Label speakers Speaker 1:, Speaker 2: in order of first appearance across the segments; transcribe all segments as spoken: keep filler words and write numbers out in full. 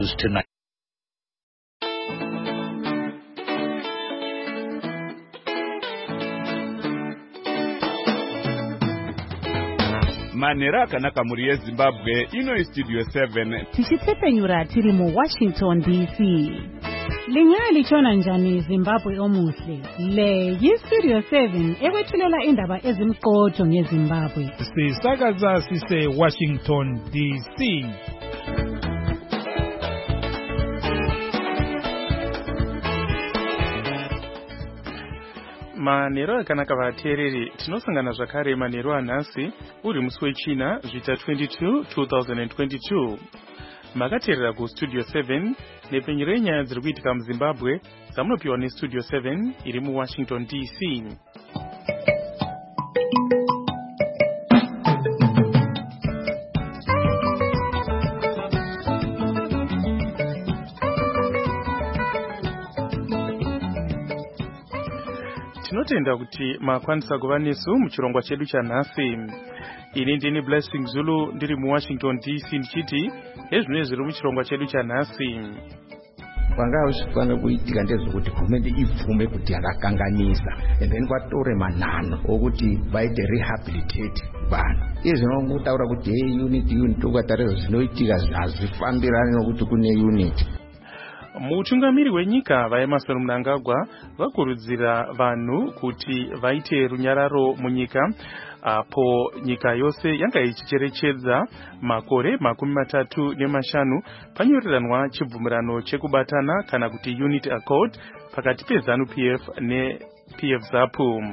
Speaker 1: tonight.
Speaker 2: Manera kanaka muri Zimbabwe ino studio seven
Speaker 3: tichitepenyura tiri mu Washington D C. Linyaya lichona njani Zimbabwe omuhle. Le yi studio seven ekwethulela indaba ezimqotho ngeZimbabwe.
Speaker 4: Sisakaza sise Washington D C.
Speaker 5: Manero akanaka vateereri tinosangana zvakare manero anhasi uri musi wechina zvita twenty-two twenty twenty-two makateerera kustudio seven nepenyero yenyaya dziri kuitika muZimbabwe dzamunopiwa nestudio seven iri muWashington D C. Tinotenda kuti makwanisa kuva nesu muchirongwa chedu chanhasi. Ini ndini Blessing Zulu ndiri muWashington D C ndichiti ezvino zviri muchirongwa chedu chanhasi.
Speaker 6: Kwanga usifana kuitika ndezvokuti hurumende ibvume kuti yakakanganisa and then kwatore manhano okuti vaite rehabilitate vanhu. Izvi zvinongutaura kuti hey unit unit ukatarisa zvinoitika hazvifambirani nokuti kune unit.
Speaker 5: Mutungamiri wenyika vaEmmerson Mnangagwa vakurudzira vanhu kuti vaite runyararo munyika apo nyika yose yanga ichicherechedza makore makumi matatu nemashanu panyoreranwa chibvumirano chekubatana kana kuti unity accord pakati peZANU P F neP F ZAPU.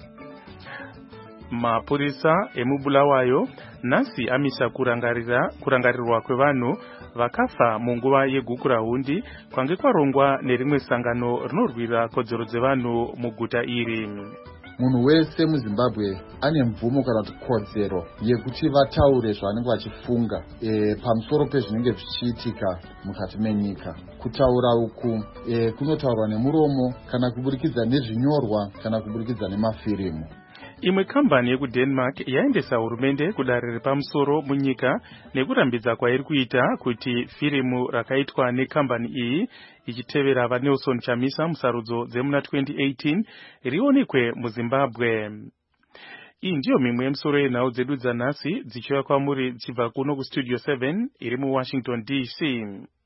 Speaker 5: Mapurisa emubulawayo nasi amisa kurangarira kurangarirwa kwevanhu vakafa munguva yegukurahundi kwange kwarongwa nerimwe sangano rinorwira kodzero dzevanhu muguta iri.
Speaker 7: Munhu wese muZimbabwe ane mvumo kana kuti kodzero yekuti vataure zvavanenge vachifunga e, pamusoro pezvinenge zvichiitika mukati menyika. Kutaura uku e, kunotaurwa nemuromo kana kuburikidza nezvinyorwa kana kuburikidza nemafirimu.
Speaker 5: Imwe kambani yekuDenmark yaendesa hurumende kudare repamusoro munyika nekurambidza kwairi kuita kuti firimu rakaitwa nekambani iyi ichitevera vaNelson Chamisa musarudzo dzemuna twenty eighteen rionekwe muZimbabwe. Iyi ndiyo mimwe yemusoro yenhau dzedu dzanhasi dzichiuya kwamuri dzichibva kuno kustudio seven iri muWashington D C.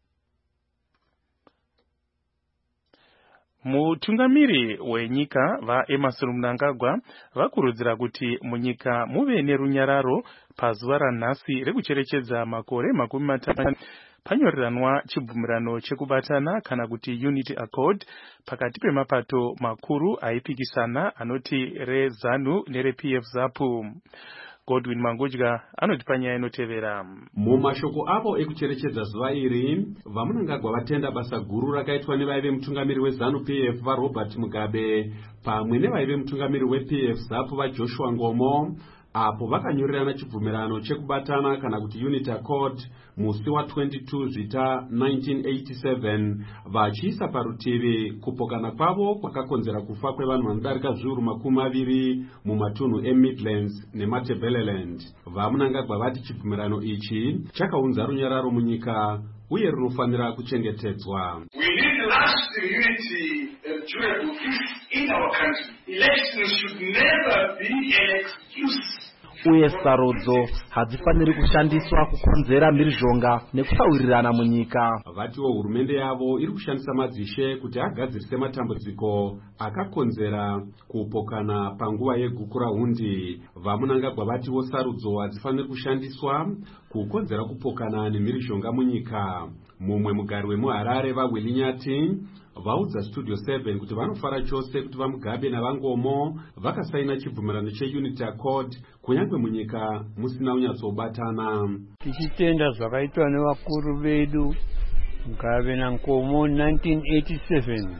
Speaker 5: Mutungamiri wenyika vaEmmerson Mnangagwa vakurudzira kuti munyika muve nerunyararo pazuva ranhasi rekucherechedza makore makumi matatu panyoreranwa chibvumirano chekubatana kana kuti unity accord pakati pemapato makuru aipikisana anoti reZANU nereP F ZAPU. Godwin Mangudya anotipa nyaya inotevera.
Speaker 8: Mumashoko avo ekucherechedza zuva iri vaMnangagwa vatenda basa guru rakaitwa nevaive mutungamiri weZANU P F vaRobert Mugabe pamwe nevaive mutungamiri weP F ZAPU vaJoshua Ngomo apo vakanyorerana chibvumirano chekubatana kana kuti unity accord musi wa twenty-two zvita nineteen eighty-seven vachiisa parutivi kupokana kwavo kwakakonzera kufa kwevanhu vanodarika zviuru makumi maviri mumatunhu eMidlands neMatabeleland. VaMnangagwa vati chibvumirano ichi chakaunza runyararo munyika uye runofanira kuchengetedzwa.
Speaker 9: We need lasting unity and durable peace in our country. Elections should never be an excuse.
Speaker 10: Uye sarudzo hadzifaniri kushandiswa kukonzera mhirizhonga nekutawirirana munyika.
Speaker 8: Vatiwo hurumende yavo iri kushandisa madzishe kuti agadzirise matambudziko akakonzera kupokana panguva yegukurahundi. VaMnangagwa vatiwo sarudzo hadzifaniri kushandiswa kukonzera kupokana nemhirizhonga munyika. Mumwe mugari wemuHarare vaWilly Nyati vaudza studio seven kuti vanofara chose kuti vaMugabe naVangomo vakasaina chibvumirano cheunity accord kunyange munyika musina unyatsobatana.
Speaker 11: Tichitenda zvakaitwa nevakuru vedu Mugabe naNgomo nineteen eighty-seven.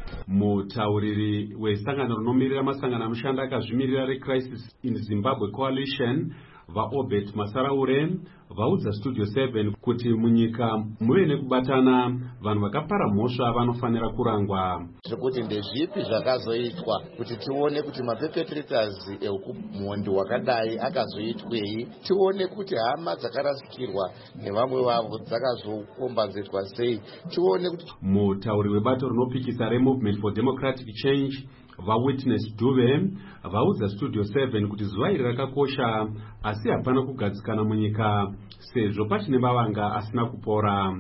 Speaker 8: Mutauriri wesangano rinomirira masangano anoshanda akazvimirira reCrisis in Zimbabwe Coalition vaobert masaraure vaudza studio seven kuti munyika muve nekubatana, vanhu vakapara mhosva vanofanira kurangwa.
Speaker 1: Zvekuti ndezvipi zvakazoitwa kuti tione kuti mapepetrators ekumhondi wakadai akazoitwei, tione kuti hama dzakarasikirwa nevamwe vavo dzakazokombanzirwa sei, tione kuti.
Speaker 8: Mutauri webato rinopikisa reMovement for Democratic Change vaWitness Duve vaudza studio seven kuti zuva iri rakakosha, asi hapana kugadzikana munyika sezvo pachine mavanga asina kupora.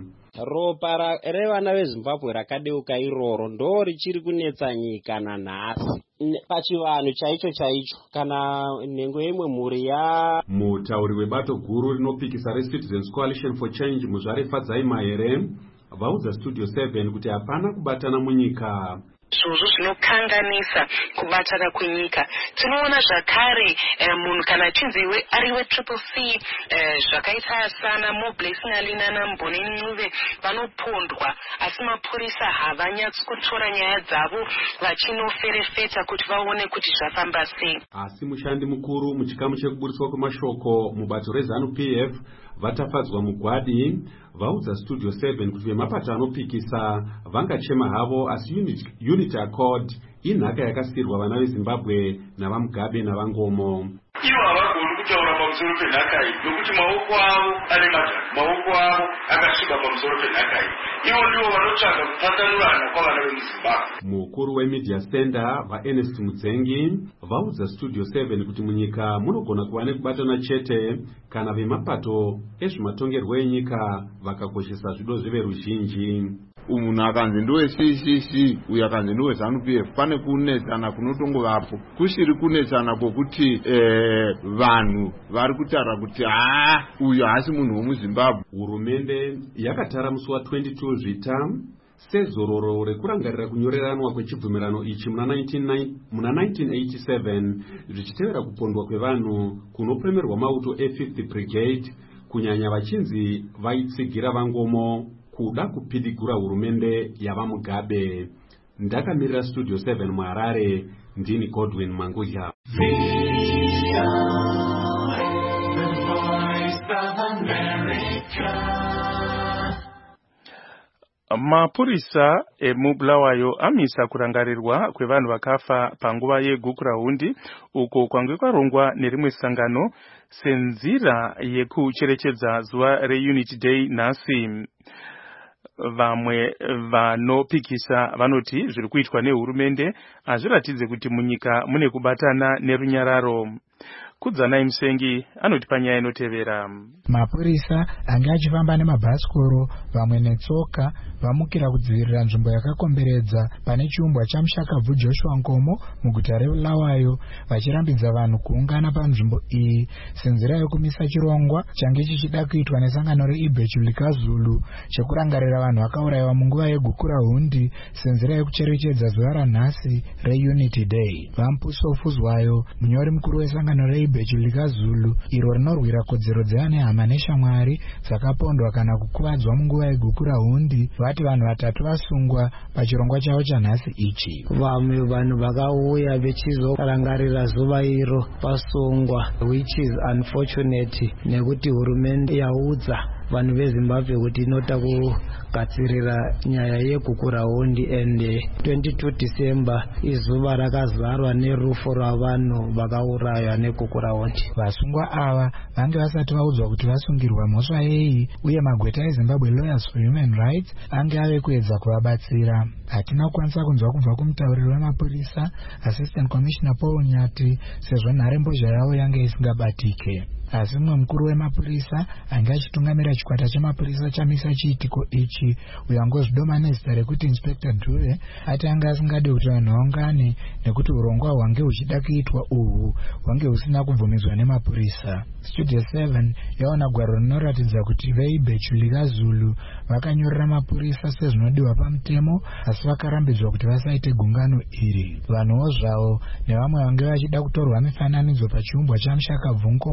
Speaker 12: Ropa revana veZimbabwe rakadeuka iroro ndo richiri kunetsa nyika nanhasi pachivanhu chaicho chaicho kana nhengo yemwe mhuri ya.
Speaker 8: Mutauri webato guru rinopikisa reCitizens Coalition for Change Muzvare Fadzaima here vaudza studio seven kuti hapana kubatana munyika.
Speaker 13: Zvozvo zvinokanganisa kubatana kwenyika. Tinoona zvakare munhu kana achinzi ariwe triple C zvakaita sana Moblessing Alina naMboni Ncube vanopondwa, asi mapurisa havanyatsi kutora nyaya dzavo vachinoferefeta kuti vaone kuti zvafamba sei.
Speaker 8: Asi mushandi mukuru muchikamu chekuburiswa kwemashoko mubato reZANU-P F vatafadzwa mugwadi vaudza studio seven kuti vemapato anopikisa vangachema havo, asi unity, unity accord inhaka yakasirwa vana veZimbabwe navaMugabe navangomo.
Speaker 9: Ivo havagoni kutaura pamusoro penhaka iyi nokuti maoko avo ane madhaka, maoko avo akasviba pamusoro penhaka iyi. Ivo ndivo vanotsvaga kupatsanurana kwavana vemuZimbabwe.
Speaker 8: Mukuru wemedia center vaErnest Mudzengi vaudza studio seven kuti munyika munogona kuva nekubatana chete kana vemapato ezvematongerwo enyika vakakoshesa zvido zveveruzhinji.
Speaker 2: Umunhu akanzi ndowe C C C uyu akanzi ndowe ZANU-P F, pane kunetsana kunotongovapo, kusiri kunetsana kwokuti eh, vanhu vari kutaura kuti haa uyu haasi munhu womuZimbabwe.
Speaker 8: Hurumende yakatara musi wa twenty-two zvita sezororo rekurangarira kunyoreranwa kwechibvumirano ichi muna nineteen eighty-seven zvichitevera kupondwa kwevanhu kunopremerwa mauto e-fifth Brigade, kunyanya vachinzi vaitsigira vangomo kuda kupidigura hurumende yavaMugabe. Ndakamirira studio seven muHarare, ndini Godwin Mangudya.
Speaker 5: Mapurisa emuBulawayo amisa kurangarirwa kwevanhu vakafa panguva yeGukurahundi, uko kwange kwarongwa nerimwe sangano senzira yekucherechedza zuva reUnity Day nhasi. Vamwe vanopikisa vanoti zviri kuitwa nehurumende hazviratidze kuti munyika mune kubatana nerunyararo. Kudzanai Musengi anoti panyaya inotevera.
Speaker 14: Mapurisa anga achifamba nemabhasikoro, vamwe netsoka, vamukira kudzivirira nzvimbo yakakomberedza pane chiumbwa chaMushakabvu Joshua Nkomo muguta reBulawayo, vachirambidza vanhu kuungana panzvimbo iyi senzira yokumisa chirongwa change chichida kuitwa nesangano reIbhechu Likazulu chekurangarira vanhu vakaurayiwa munguva yeGukurahundi senzira yekucherechedza zuva ranhasi reUnity Day. Vampuso Fuzwayo, munyori mukuru wesangano reIbhechu Likazulu, iro rinorwira kodzero dzevane hama neshamwari dzakapondwa kana kukuvadzwa munguva yeGukurahundi, vati vanhu vatatu vasungwa pachirongwa chavo chanhasi ichi.
Speaker 15: Vamwe vanhu vakauya vechizorangarira zuva iro pasungwa, which is unfortunate nekuti hurumende yaudza vanhu veZimbabwe kuti inota kugadzirira nyaya yeGukurahundi, and twenty-two December izuva rakazarwa nerufo rwavanhu vakauraywa neGukurahundi.
Speaker 14: Vasungwa ava vange vasati vaudzwa kuti vasungirwa mhosva yei, uye magweta eZimbabwe Lawyers for Human Rights ange ave kuedza kuvabatsira. Hatina kukwanisa kunzwa kubva kumutauriri wemapurisa Assistant Commissioner Paul Nyati sezvo nharembozha yavo yange isingabatike. Asi mumwe mukuru wemapurisa anga achitungamira chikwata chemapurisa chamisa chiitiko ichi, uyo angozvidoma nezita rekuti Inspector Duve, ati anga asingade kuti vanhu vaungane nekuti urongwa hwange huchida kuitwa uhwu hwange husina kubvumidzwa nemapurisa. Studio seven yaona gwaro rinoratidza kuti veIbhechu Likazulu vakanyorera mapurisa sezvinodiwa pamutemo, asi vakarambidzwa kuti vasaite gungano iri. Vanhuwo zvavo nevamwe vange vachida kutorwa mifananidzo pachiumbwa chaMushakabvu Nkomo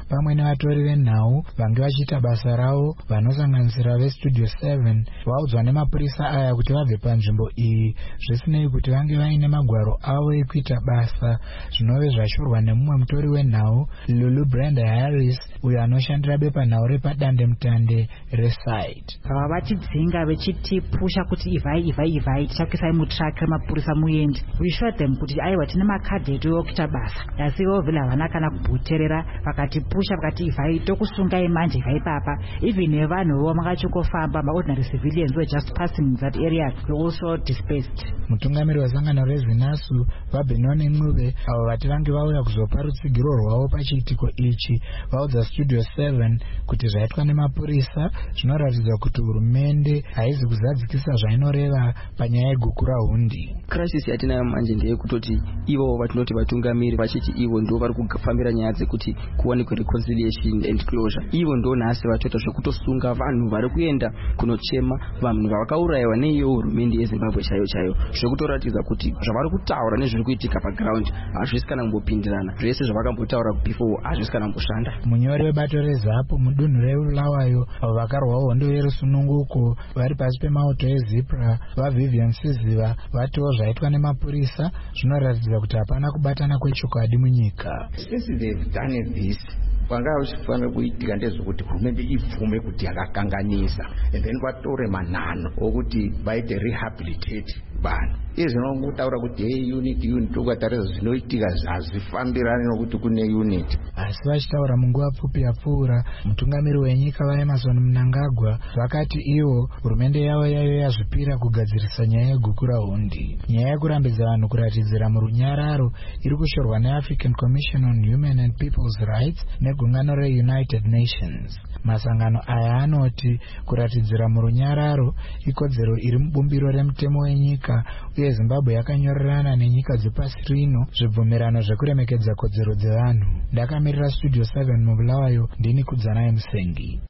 Speaker 14: pamwe nevatori venhau vange vachiita basa ravo vanosanganisira vestudio seven vaudzwa nemapurisa aya kuti vabve panzvimbo iyi zvisinei kuti vange vaine magwaro avo ekuita basa, zvinove zvashorwa nemumwe mutori wenhau Lulu Brenda Harris uyo anoshandira bepanhau repadandemutande resite.
Speaker 16: vava vatidzinga vechitipusha kuti ivhai ivhai ivhai tichakuisai mutraki remapurisa muende. We showed them kuti aiwa tine makadhi edu okuita basa, asi ivo vhile havana kana kubuterera vakatipusha vakati ivhai tokusungai manje ivhai papa. Even nevanhuvo makachokofamba maordinary civilians were just passing in that area were also dispersed.
Speaker 14: Mutungamiri wesangano rezinasu vabenoni Mnuve avo vati vange vauya kuzopa rutsigiro rwavo pachiitiko ichi vaudza studio seven kuti zvaitwa nemapurisa zvinoratidza kuti hurumende haizi kuzadzikisa zvainoreva panyaya yeguku rahundi.
Speaker 17: Crisis yatinayo manje ndeyekutoti ivo vatinoti vatungamiri vachiti ivo ndo vari kufambira nyaya dzekuti kuwanikwe reconciliation and closure. Ivo ndo nhasi vatoita zvekutosunga vanhu vari kuenda kunochema vanhu vakaurayiwa neiyo hurumende yeZimbabwe chaiyo chaiyo, zvekutoratidza kuti zvavari kutaura nezviri kuitika paground hazvisi kana kumbopindirana, zvese zvavakambotaura before hazvisi kana kumboshanda.
Speaker 14: Munyori webato reZAPU mudunhu reUlawayo avo vakarwa hondo yerusununguko vari pasi pemauto eZipra vaVivian Siziva vatiwo zvaitwa nemapurisa zvinoratidza kuti hapana kubatana kwechokwadi munyika.
Speaker 6: Since they've done this, kwanga uchifanira kuitika ndezvokuti hurumende ibvume kuti yakakanganisa and then kwatore manhano okuti vaite rehabilitate vanhu. Izvi zvinongotaura kuti hey unit unit ukatarisa zvinoitika hazvifambirani nokuti kune unit.
Speaker 14: Asi vachitaura munguva pfupi yapfuura mutungamiri wenyika vaEmerson Mnangagwa vakati ivo hurumende yavo yaiyo yazvipira kugadzirisa nyaya yeguku rahundi. Nyaya yekurambidza vanhu kuratidzira murunyararo iri kushorwa neAfrican Commission on Human and People's Rights negungano reUnited Nations. Masangano aya anoti kuratidzira murunyararo ikodzero iri mubumbiro remutemo wenyika uye Zimbabwe yakanyorerana nenyika dzepasi rino zvibvumirano zvekuremekedza kodzero dzevanhu. Ndakamirira studio seven muBulawayo, ndini Kudzanaye Musengi.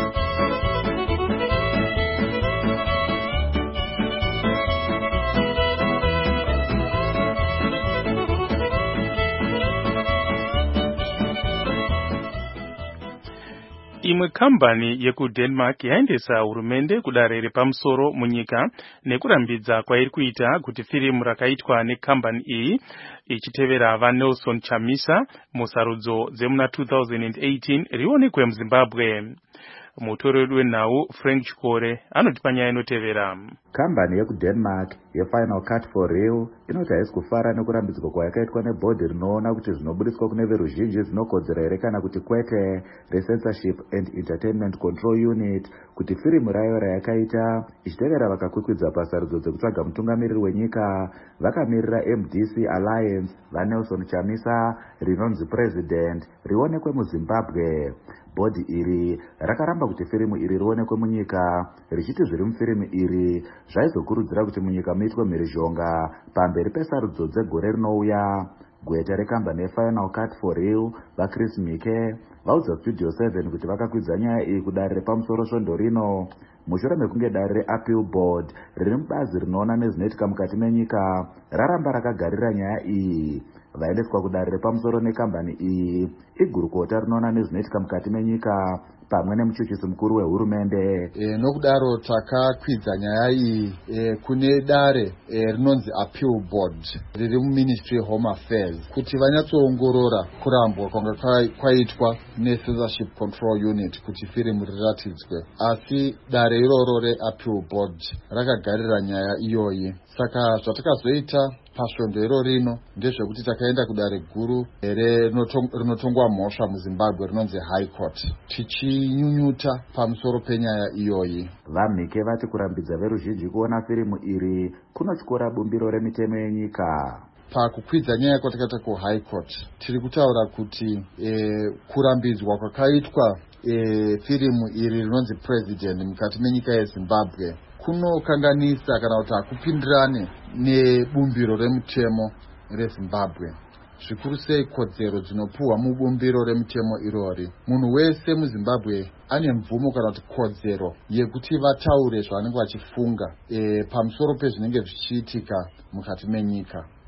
Speaker 5: Imwe kambani yekuDenmark yaendesa hurumende kudare repamusoro munyika nekurambidza kwairi kuita kuti firimu rakaitwa nekambani iyi ichitevera vaNelson Chamisa musarudzo dzemuna two thousand eighteen rionekwe muZimbabwe. Mutori wenhau Frank Chikore anoti panyaya inotevera.
Speaker 18: Kambani yekuDenmark yeFinal Cut for Real inoti haisi kufara nekurambidzwa kwayakaitwa nebhodhi rinoona kuti zvinobudiswa kune veruzhinji zvinokodzera here kana kuti kwete reCensorship and Entertainment Control Unit kuti firimu rayo rayakaita ichitevera vakakwikwidza pasarudzo dzekutsvaga mutungamiriri wenyika vakamirira M D C Alliance vaNelson Chamisa rinonzi President rionekwe muZimbabwe. Bhodhi iri rakaramba kuti firimu iri rionekwe munyika richiti zviri mufirimu iri zvaizokurudzira kuti munyika muitwe mhirizhonga pamberi pesarudzo dzegore rinouya. Gweta rekambani yeFinal Cut for Real vaChris Mike vaudza studio seven kuti vakakwidza nyaya iyi kudare repamusoro svondo rino mushure mekunge dare reAppeal Board riri mubazi rinoona nezvinoitika mukati menyika raramba rakagarira nyaya iyi. Vaendeswa kudare repamusoro nekambani iyi igurukota rinoona nezvinoitika mukati menyika pamwe nemuchuchisi mukuru wehurumende.
Speaker 7: E, nokudaro takakwidza nyaya iyi e, kune dare e, rinonzi Appeal Board riri muMinistry of Home Affairs kuti vanyatsoongorora kurambwa kwanga kwaitwa neCensorship Control Unit kuti firimu riratidzwe, asi dare iroro reAppeal Board rakagarira nyaya iyoyi. Saka zvatakazoita pasvondo iro rino ndezvekuti takaenda kudare guru rinotongwa mhosva muZimbabwe rinonzi High Court tichinyunyuta pamusoro penyaya iyoyi.
Speaker 18: VaMhike vati kurambidza veruzhinji kuona firimu iri kunotyora bumbiro remitemo yenyika.
Speaker 7: Pakukwidza nyaya kwatakaita kuHigh Court tiri kutaura kuti e, kurambidzwa kwakaitwa e, firimu iri rinonzi President mukati menyika yeZimbabwe kunokanganisa kana kuti hakupindirane nebumbiro remutemo reZimbabwe, zvikuru sei kodzero dzinopuhwa mubumbiro remutemo irori. Munhu wese muZimbabwe ane mvumo kana kuti kodzero yekuti vataure zvavanenge vachifunga e, pamusoro pezvinenge zvichiitika mukati menyika.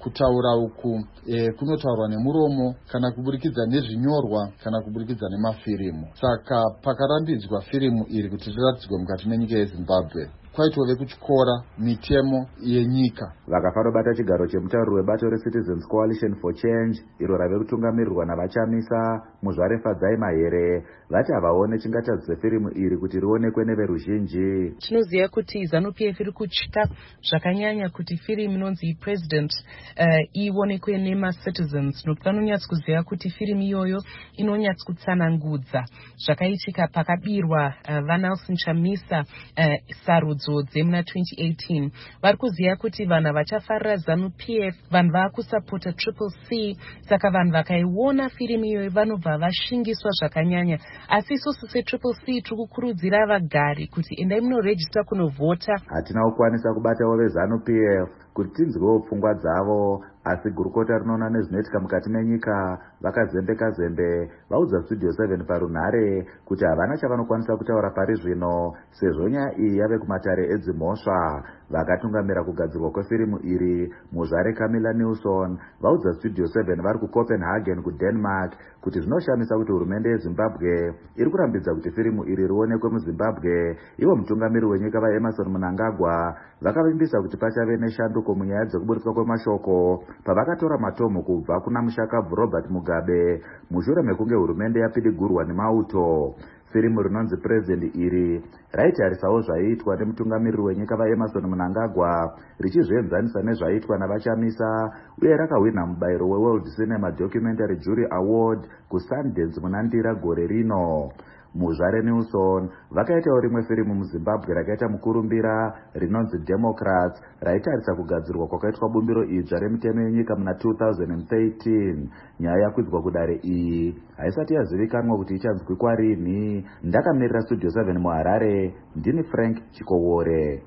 Speaker 7: kutaura uku e, kunotaurwa nemuromo kana kuburikidza nezvinyorwa kana kuburikidza nemafirimu. Saka pakarambidzwa firimu iri kuti riratidzwe mukati menyika yeZimbabwe, kwaitove kuchikora mitemo yenyika.
Speaker 18: Vakafanobata chigaro chemutauriri webato reCitizens Coalition for Change iro rave kutungamirirwa navachamisa muzvarefadzai mahere vati havaone chingatadzise firimu iri kuti rionekwe neveruzhinji.
Speaker 19: Tinoziva kuti ZANU P F iri kutya zvakanyanya kuti firimu inonzi president uh, ionekwe nemacitizens, nokuti vanonyatsa kuziva kuti firimu iyoyo inonyatsa kutsanangudza zvakaitika pakabirwa uh, vaNelson Chamisa uh, sarudzo dzemuna twenty eighteen. Vari kuziva kuti vanhu vachafarira ZANU P F vanhu vakusapota Triple C, saka vanhu vakaiona firimu iyoyo vanobva vashingiswa zvakanyanya. Asi isusu seTriple C tiri kukurudzira vagari kuti endai munorejista kunovhota.
Speaker 18: Hatina kukwanisa kubatawo veZANU P F kuti tinzwewo pfungwa dzavo, asi gurukota rinoona nezvinoitika mukati menyika vakazembeka zembe vaudza Studio seven parunhare kuti havana chavanokwanisa kutaura pari zvino sezvo nyaya iyi yave kumatare edzimhosva. Vakatungamira kugadzirwa kwefirimu iri muzvare Camilla Nilsson vaudza Studio seven vari kuCopenhagen kuDenmark kuti zvinoshamisa kuti hurumende yeZimbabwe iri kurambidza kuti firimu iri rionekwe muZimbabwe. Ivo mutungamiri wenyika vaEmerson Mnangagwa vakavimbisa kuti pachave neshanduko munyaya dzekuburitswa kwemashoko pavakatora matomo kubva kuna mushakabvu Robert Mugabe mushure mekunge hurumende yapidigurwa nemauto. Firimu rinonzi President iri raitarisawo zvaiitwa nemutungamiriri wenyika vaEmerson Mnangagwa richizvienzanisa nezvaiitwa navachamisa, uye rakahwina mubayiro weWorld Cinema Documentary Jury Award kuSundance muna Ndira gore rino. Muzvare Nilsson vakaitawo rimwe firimu muZimbabwe rakaita mukurumbira rinonzi Democrats raitarisa kugadzirwa kwakaitwa bumbiro idzva remitemo yenyika muna two thousand thirteen. Nyaya yakwidzwa kudare iyi haisati yazivikanwa kuti ichanzwi kwarini. Ndakamirira Studio seven muHarare, ndini Frank Chikowore.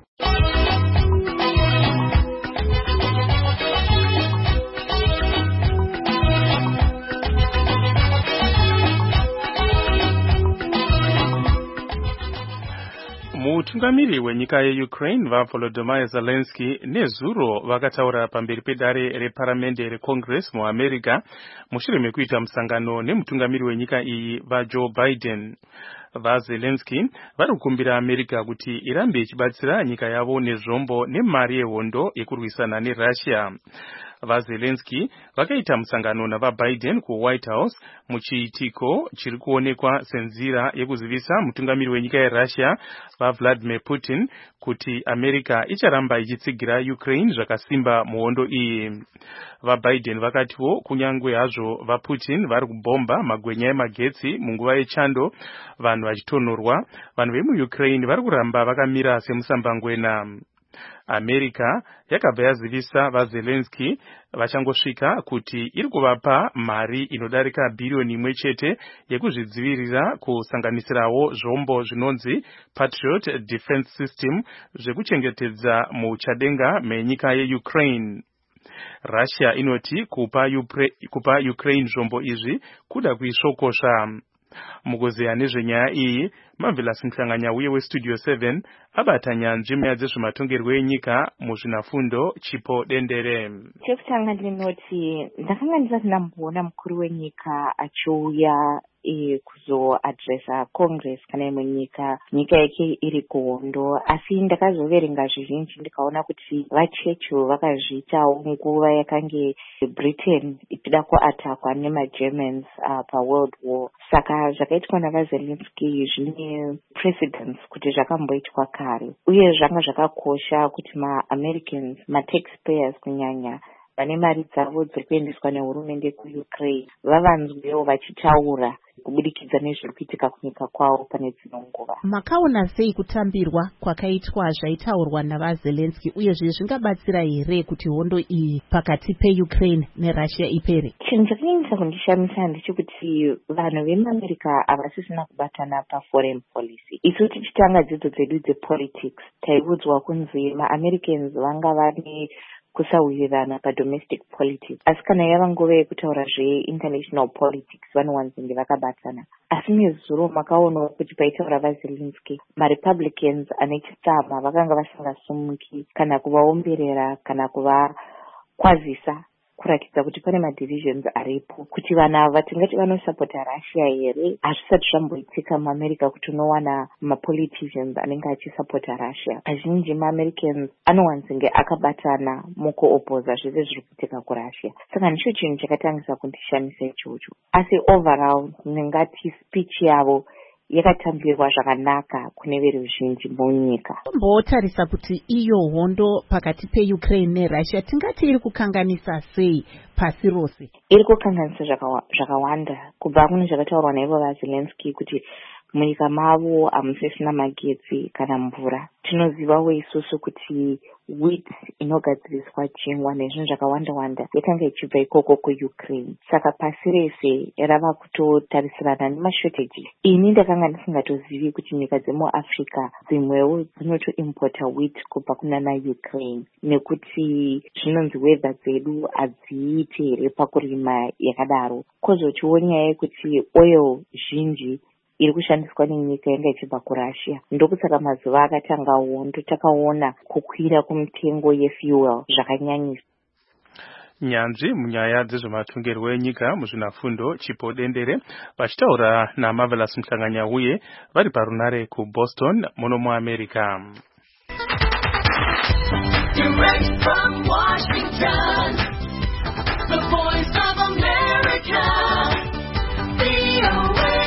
Speaker 5: Mutungamiri wenyika yeUkraine vaVolodymyr Zelensky nezuro vakataura pamberi pedare reparamende reCongress muAmerica mushure mekuita musangano nemutungamiri wenyika iyi vaJoe Biden. VaZelensky vari kukumbira America kuti irambe ichibatsira nyika yavo nezvombo nemari yehondo yekurwisana neRussia. VaZelensky vakaita musangano navaBiden kuWhite House muchiitiko chiri kuonekwa senzira yekuzivisa mutungamiri wenyika yeRussia vaVladimir Putin kuti America icharamba ichitsigira Ukraine zvakasimba muhondo iyi. VaBiden vakatiwo kunyangwe hazvo vaPutin vari kubhomba magwenya emagetsi munguva yechando vanhu vachitonhorwa, vanhu vemuUkraine vari kuramba vakamira semusambangwena. America yakabva yazivisa vaZelensky vachangosvika kuti iri kuvapa mari inodarika bhiriyoni imwe chete yekuzvidzivirira kusanganisirawo zvombo zvinonzi Patriot Defense System zvekuchengetedza muchadenga menyika yeUkraine. Russia inoti kupa, Upre, kupa Ukraine zvombo izvi kuda kuisvokosha. Mugozeya nezvenyaya iyi Marvelous Mhlanganya uye weStudio seven abata nyanzvi munyaya dzezvematongerwo enyika muzvinafundo Chipo Dendere.
Speaker 20: Chekutanga ndinoti ndakanga ndisati ndamboona mukuru wenyika achiuya e, kuzoadresa Congress kana imwe nyika nyika yake iri kuhondo, asi ndakazoverenga zvizhinji ndikaona kuti vaChurchill vakazviitawo nguva yakange Britain ichida kuatakwa nemaGermans uh, paWorld War. Saka zvakaitwa navaZelensky zvine precedence kuti zvakamboitwa kare, uye zvanga zvakakosha kuti maAmericans, mataxpayers kunyanya vane mari dzavo dziri kuendeswa nehurumende kuUkraine vavanzwewo vachitaura kubudikidza nezviri kuitika kunyika kwavo pane dzino nguva.
Speaker 21: Makaona sei kutambirwa kwakaitwa zvaitaurwa navaZelensky, uyezve zvingabatsira here kuti hondo iyi pakati peUkraine neRussia ipere?
Speaker 20: Chinhu chakanyanyisa kundishamisa ndechekuti vanhu vemuAmerica havasisina kubatana paforeign policy. Isu tichitanga dzidzo dzedu dzepolitics taiudzwa kunzi maAmericans vanga vane kusawirirana padomestic politics, asi kana yava nguva yekutaura zveinternational politics vanowanzenge vakabatana. Asi nezuro makaonawo kuti paitaura vaZelensky maRepublicans ane chitsama vakanga vasingasumuki kana kuvaomberera kana kuvakwazisa kurakidza kuti pane madivisions aripo kuti vanhu ava tingati vanosapota Russia here. Hazvisati zvamboitika muAmerica kuti unowana mapoliticians anenge achisapota Russia. Azhinji maAmericans anowanzenge akabatana mukuopoza zvese zviri kuitika kuRussia. Saka ndicho chinhu chakatangisa kundishamisa ichocho. Asi overall ndingati speech yavo yakatambirwa zvakanaka kune veruzhinji munyika.
Speaker 21: Mbotarisa kuti iyo hondo pakati peUkraine neRussia tingati iri kukanganisa sei pasi rose?
Speaker 20: Iri kukanganisa zvakawanda kubva kune zvakataurwa naivo vaZelensky kuti munyika mavo hamusisina magetsi kana mvura. Tinozivawo isusu kuti wheat inogadziriswa chingwa nezvinhu zvakawanda wanda yakanga ichibva ikoko kuUkraine. Saka pasi rese rava kutotarisirana nemashortages. Ini ndakanga ndisingatozivi kuti nyika dzemuAfrica dzimwewo dzinotoimpota wheat kubva kunana Ukraine nekuti zvinonzi weather dzedu hadziiti here pakurima yakadaro. Kozotiwo nyaya yekuti oil zhinji iri kushandiswa nenyika yanga ichibva kuRussia. Ndokusaka mazuva akatanga hondo takaona kukwira kumitengo yefuel zvakanyanyisa.
Speaker 5: Nyanzvi munyaya dzezvematongerwo enyika muzvinafundo Chipo Dendere vachitaura naMarvelous Mhlanganyauye vari parunare kuBoston muno muAmerica. Direct from Washington, the voice of America, V O A.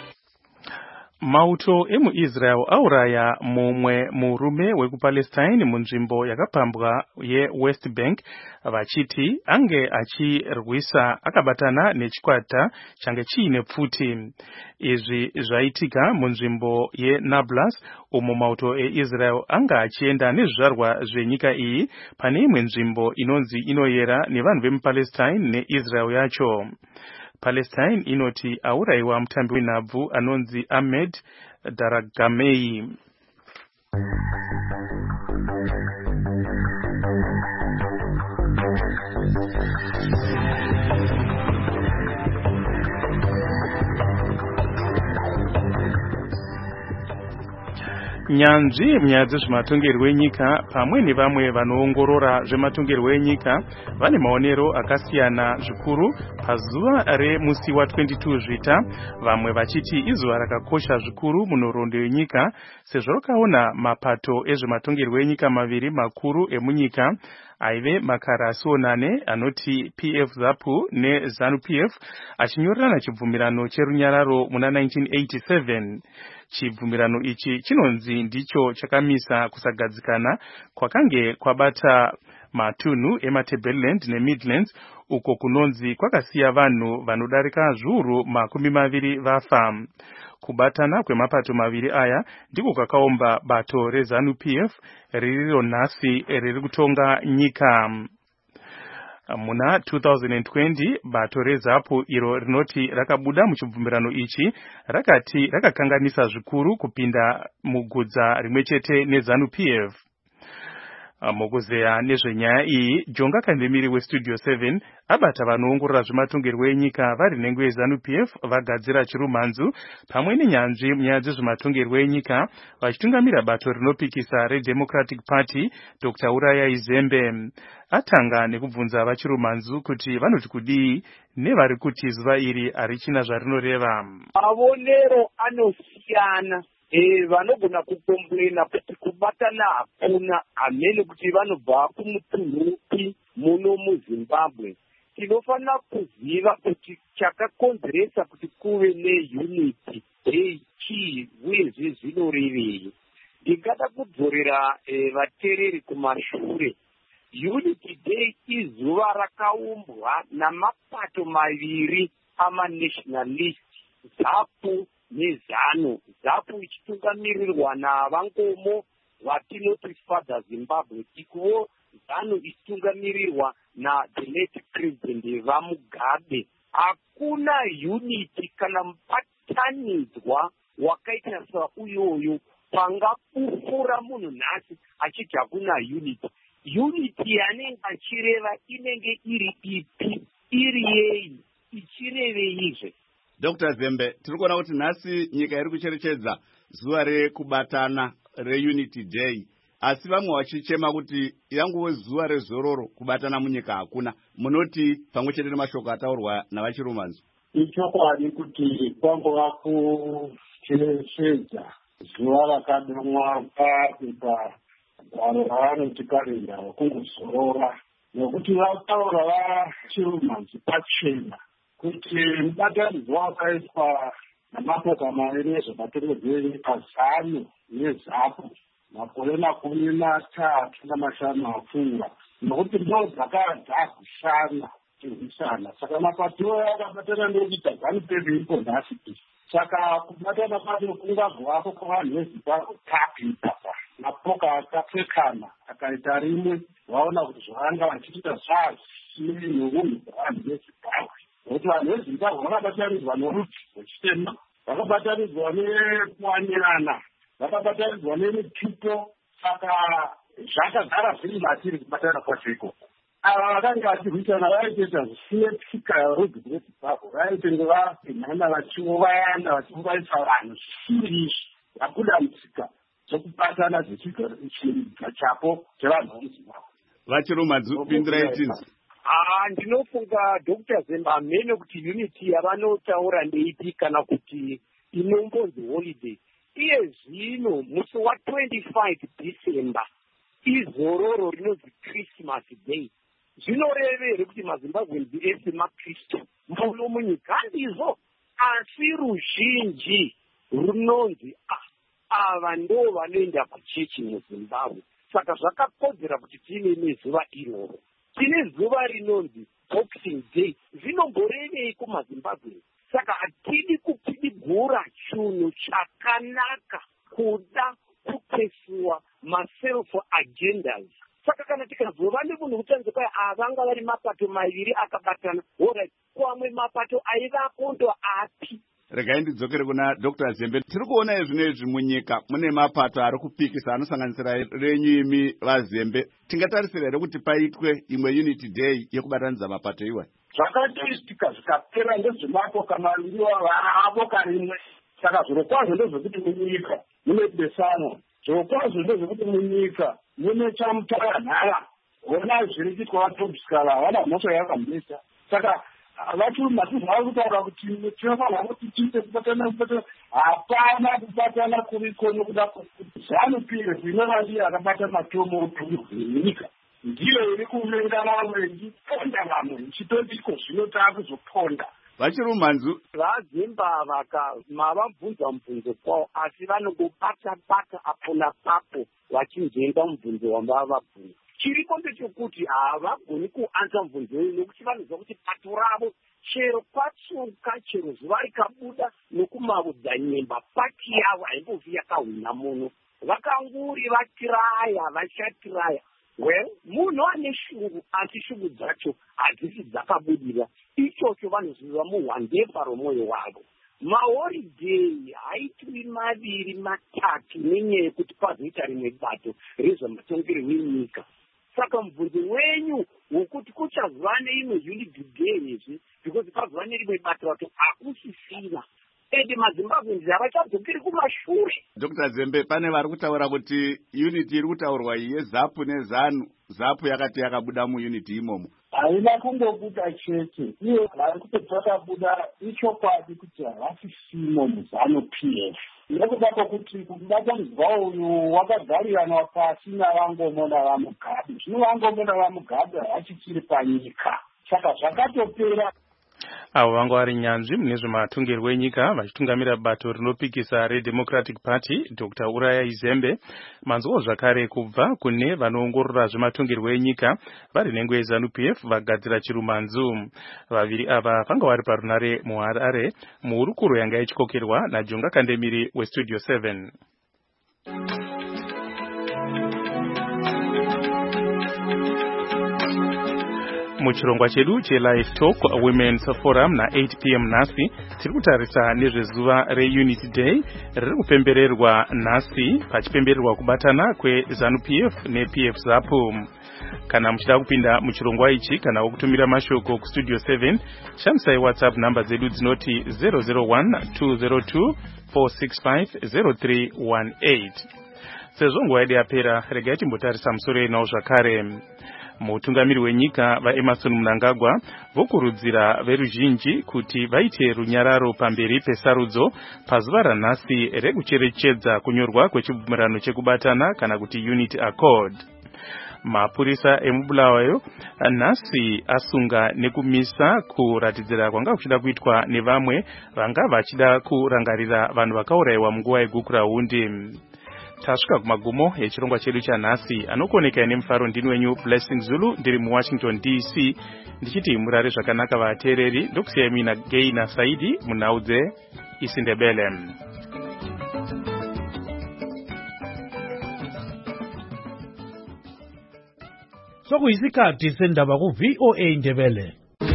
Speaker 5: Mauto emuIsrael auraya mumwe murume wekuPalestine munzvimbo yakapambwa yeWest Bank vachiti ange achirwisa akabatana nechikwata change chiine pfuti. Izvi zvaitika munzvimbo yeNablus umo mauto eIsrael anga achienda nezvizvarwa zvenyika iyi pane imwe nzvimbo inonzi inoyera nevanhu vemuPalestine neIsrael yacho. Palestine inoti auraiwa mutambi wenhabvu anonzi Ahmed Daragamei. Nyanzvi munyaya dzezvematongerwo enyika pamwe nevamwe vanoongorora zvematongerwo enyika vane maonero akasiyana zvikuru pazuva remusi wa22 zvita, vamwe vachiti izuva rakakosha zvikuru munhoroondo yenyika sezvo rakaona mapato ezvematongerwo enyika maviri makuru emunyika aive makarasionane anoti P F ZAPU neZANU P F achinyorerana chibvumirano cherunyararo muna nineteen eighty-seven. Chibvumirano ichi chinonzi ndicho chakamisa kusagadzikana kwakange kwabata matunhu eMatabeleland neMidlands uko kunonzi kwakasiya vanhu vanodarika zviuru makumi maviri vafa. Kubatana kwemapato maviri aya ndiko kwakaumba bato reZANU P F ririro nhasi riri kutonga nyika. Muna two thousand twenty bato reZAPU iro rinoti rakabuda muchibvumirano ichi rakati rakakanganisa zvikuru kupinda mugudza rimwe chete neZANU P F. Mukuzeya nezvenyaya iyi Jonga Kandemiri weStudio seven abata vanoongorora zvematongerwo enyika vari nhengo yeZANU P F vagadzira chirumanzu pamwe nenyanzvi munyaya dzezvematongerwo enyika vachitungamira bato rinopikisa reDemocratic Party Doctor Uraya Izembe. Atanga nekubvunza vachirumanzu kuti vanoti kudii nevari kuti zuva iri harichina zvarinoreva.
Speaker 3: Maonero anosiyana. Eh, vanogona kukomplena kuti kubatana hakuna amene kuti vanobva kumutunhupi muno muZimbabwe. Tinofanira kuziva kuti chakakonzeresa kuti kuve neunity dei chii uyezve zvinorevei. Ndingada kudzorera eh, vateereri kumashure. Unity Day izuva rakaumbwa namapato maviri amanationalist, ZAPU neZANU. ZAPU ichitungamirirwa naVangomo vatinoti Father Zimbabwe, ikuwo ZANU ichitungamirirwa na the late president vaMugabe. Hakuna unity kana mubatanidzwa wakaita sauyoyo pangapufura munhu nhasi achiti hakuna unity. Unity yanenge achireva inenge iri ipi, iri yei, ichireveizve.
Speaker 22: Doctor Zembe, tirikuona kuti nhasi nyika iri kucherechedza zuva rekubatana reUnity Day. asi vamwe vachichema kuti yanguve zuva rezororo kubatana munyika hakuna. Munoti pamwe chete nemashoko ataurwa navachirumanzu?
Speaker 3: Ichokwadi kuti kwangova kucherechedza zuva rakadomwa papepa gwaro ravanoti karenda rekungozorora, nekuti vataura vachirumanzu pachena kuti mubatanidzwa wakaitwa namapoka maviri ezvematongerwo enyika zano nezapu makore makumi matatu namashanu apfuura, nokuti ndo dzakava dzakushana kurwisana. Saka mapato akabatana ndokuita ZANU-P F iripo nhasi. Saka kubatana kwacho kungagwako kwavanhu veZimbabwe tapitapa mapoka akapfekana akaita rimwe, vaona kuti zvavanga vachiita zvazviri neunhu hwevanhu veZimbabwe, nokuti vanhu veZimbabwe vakabatanidzwa norudzi rwechitema, vakabatanidzwa nekuwanirana, vakabatanidzwa nemitupo. Saka zvakagara zviri matiri kubatana kwacho ikoko. Ava vakanga vachirwisana vaitoita zvisine tsika yorudzi rweZimbabwe, vaitenge vapenhana vachiovayana vachiuvaisa vanhu zvisiri izvi vakuda mutsika dzokubatana zvichiridza chapo chevanhu vemuZimbabwe.
Speaker 22: Vachirumanzu, pindurai tinzi.
Speaker 3: Ah, ndinofunga Doctor Zemba amene kuti unity yavanotaura ndeipi kana kuti inombonzi holiday. Iye zvino musi wa twenty-five December izororo rinonzi Christmas Day. Zvinorevere kuti maZimbabwe ese maKristu muno munyika ndizvo, asi ruzhinji runonzi ava ndo vanoenda kuchechi muZimbabwe. Saka zvakakodzera kuti tine nezuva iroro. Tine zuva rinonzi Boxing Day. Zvinomborevei kumaZimbabwe? Saka hatidi kupidigura chinhu chakanaka kuda kupesiwa maself agendas. Saka kana tikazova nemunhu kutanze kwai avanga vari mapato maviri akabatana, alright, kwamwe mapato aivapo ndo api?
Speaker 22: Regai ndidzokere kuna Doctor Zembe. Tiri kuona izvinezvi munyika mune mapato ari kupikisa anosanganisira renyu imi vaZembe. Tingatarisira here kuti paitwe imwe Unity Day yekubatanidza mapato iwa?
Speaker 3: Zvakatoitika zvikapera ndezvemapoka maviri vavaboka rimwe. Saka zvirokwazvo ndezvekuti munyika mune besanwa, zvirokwazvo ndezvekuti munyika mune chamutaranhara. Ona zviri kuitwa vatobskala havana mhosva yakamisa. Saka vachirumanzu zvava kutaura kuti tinofanira kuti tiite kubatana kubatana. Hapana kubatana kuriko nokuda kuti ZANU-P F inova ndiyo akabata matomo upenyu hwenyika, ndiyo iri kuvenga vamwe ichiponda vamwe ichitondiko zvino taakuzoponda.
Speaker 22: Vachirumanzu
Speaker 3: vaZimba vaka mavabvunza mubvunzo kwavo, asi vanongobata bata apo napapo vachinzvenga mubvunzo wambavabvunza. Chiriko ndechekuti havagoni kuanza mubvunzo uyu nokuti vanoziva kuti pato ravo chero patsuka, chero zuva rikabuda nokumaudza nyemba, pati yavo haimbovi yakahwina muno. Vakanguri vatiraya vachatiraya. Well, munhu ane shungu asi shungu dzacho hadzisi dzakabudira. Ichocho vanoziva muhwandefa romwoyo wavo. Mahorideyi haitwi maviri matatu nenyaya yekuti pazoita rimwe bato rezvematongerwo enyika. Saka mubvunzo wenyu wokuti kuchazova neimwe Unity Day izvi because pazova nerimwe bato rato hakusisina. Ende maZimbabwe havachadzokeri kumashure.
Speaker 22: Doctor Zembe, pane vari kutaura kuti Unity iri kutaurwa yeZAPU neZANU, ZAPU yakati yakabuda muUnity imomo.
Speaker 3: Haina kungobuda chete, iyo vari kutoti vakabuda ichokwadi kuti havasisimo muZANU-P F. Nekuda kwokuti kubatanidzwa uyu wakagarirana pasi navangomona vaMugabe. Zvino vangomona vaMugabe havachitiri panyika. Saka zvakatopera.
Speaker 5: Avo vanga vari nyanzvi mune zvematongerwo enyika vachitungamira bato rinopikisa reDemocratic Party Doctor Uraya Izembe. Manzwo zvakare kubva kune vanoongorora zvematongerwo enyika vari nhengo yeZANU-P F vagadzira chirumanzu. Vaviri ava vanga vari parunare muHarare muhurukuro yanga ichikokerwa naJonga Kandemiri weStudio seven. Muchirongwa chedu cheLive Talk Women's Forum na eight p m nhasi tiri kutarisa nezvezuva reUnity Day riri kupembererwa nhasi pachipembererwa kubatana kweZANU-P F neP F ZAPU. Kana muchida kupinda muchirongwa ichi kana wokutumira mashoko kuStudio seven, shandisai WhatsApp namba dzedu dzinoti zero zero one two zero two four six five zero three one eight. sezvo nguva yedu yapera regai timbotarisa musoro inawo zvakare. Mutungamiri wenyika vaEmmerson Mnangagwa vokurudzira veruzhinji kuti vaite runyararo pamberi pesarudzo pazuva ranhasi rekucherechedza kunyorwa kwechibvumirano chekubatana kana kuti Unity Accord. Mapurisa emubulawayo nhasi asunga nekumisa kuratidzira kwanga kuchida kuitwa nevamwe vanga vachida kurangarira vanhu vakaurayiwa munguva yegukurahundi. Tasvika kumagumo echirongwa chedu chanhasi, anokoneka nemufaro ndini wenyu Blessing Zulu ndiri muWashington D C ndichiti murare zvakanaka vateereri, ndokusiyai mina Gay na Saidi munhau dzeIsindebele.
Speaker 4: Sokuyisikhathi sendaba ku V O A Indebele.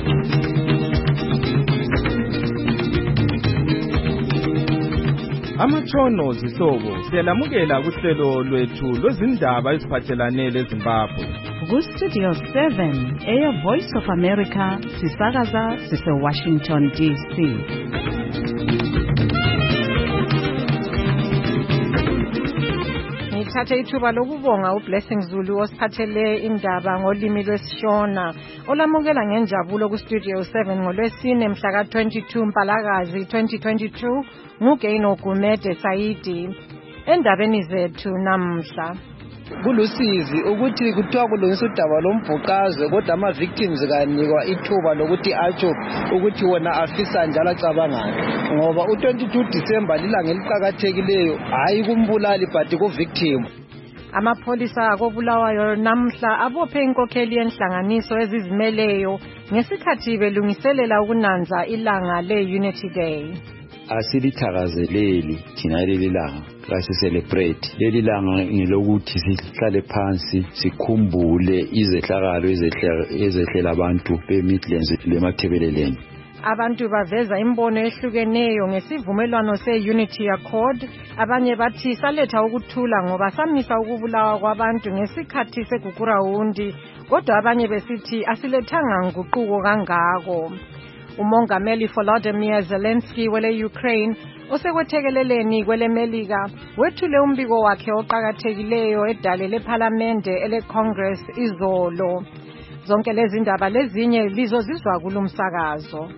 Speaker 10: Amachono zihlobo siyalamukela kuhlelo lwethu lwezindaba eziphathelane leZimbabwe.
Speaker 21: Ku Studio seven eya Voice of America sisakaza sise Washington D C.
Speaker 23: Ngithathe ithuba lokubonga uBlessing Zulu osiphathele indaba ngolimi lwesishona. Olamukela ngenjabulo ku Studio seven ngolwesine mhla ka twenty-two Mpalakazi twenty twenty-two nguGaino Gumede Saidi. Endabeni zethu namhla
Speaker 24: kulusizi ukuthi kuthiwa kulungiswa udaba lombhuqazwe kodwa ama victims kanikwa ithuba lokuthi atsho ukuthi wona afisa njalo acabangani, ngoba u twenty-two December lilanga eliqhakathekileyo hayi kumbulali but ku victim.
Speaker 23: Amapholisa akobulawayo namhla abophe inkokheli yenhlanganiso ezizimeleyo ngesikhathi belungiselela ukunanza ilanga le-Unity Day.
Speaker 25: Asilithakazeleli thina leli langa kasi celebrate leli langa ngelokuthi sihlale phansi sikhumbule izehlakalo ezehlela abantu beMidlands lemathebeleleni.
Speaker 23: Abantu baveza imbono ehlukeneyo ngesivumelwano se-Unity Accord. Abanye bathi saletha ukuthula ngoba samisa ukubulawa kwabantu ngesikhathi segukurahundi, kodwa abanye besithi asilethanga nguquko kangako. Umongameli Volodymyr Zelensky wele Ukraine osekwethekeleleni kwele Melika wethule umbiko wakhe oqhakathekileyo edale leParliament ele Congress izolo. Zonke lezi ndaba lezinye lizozizwa kulumsakazo.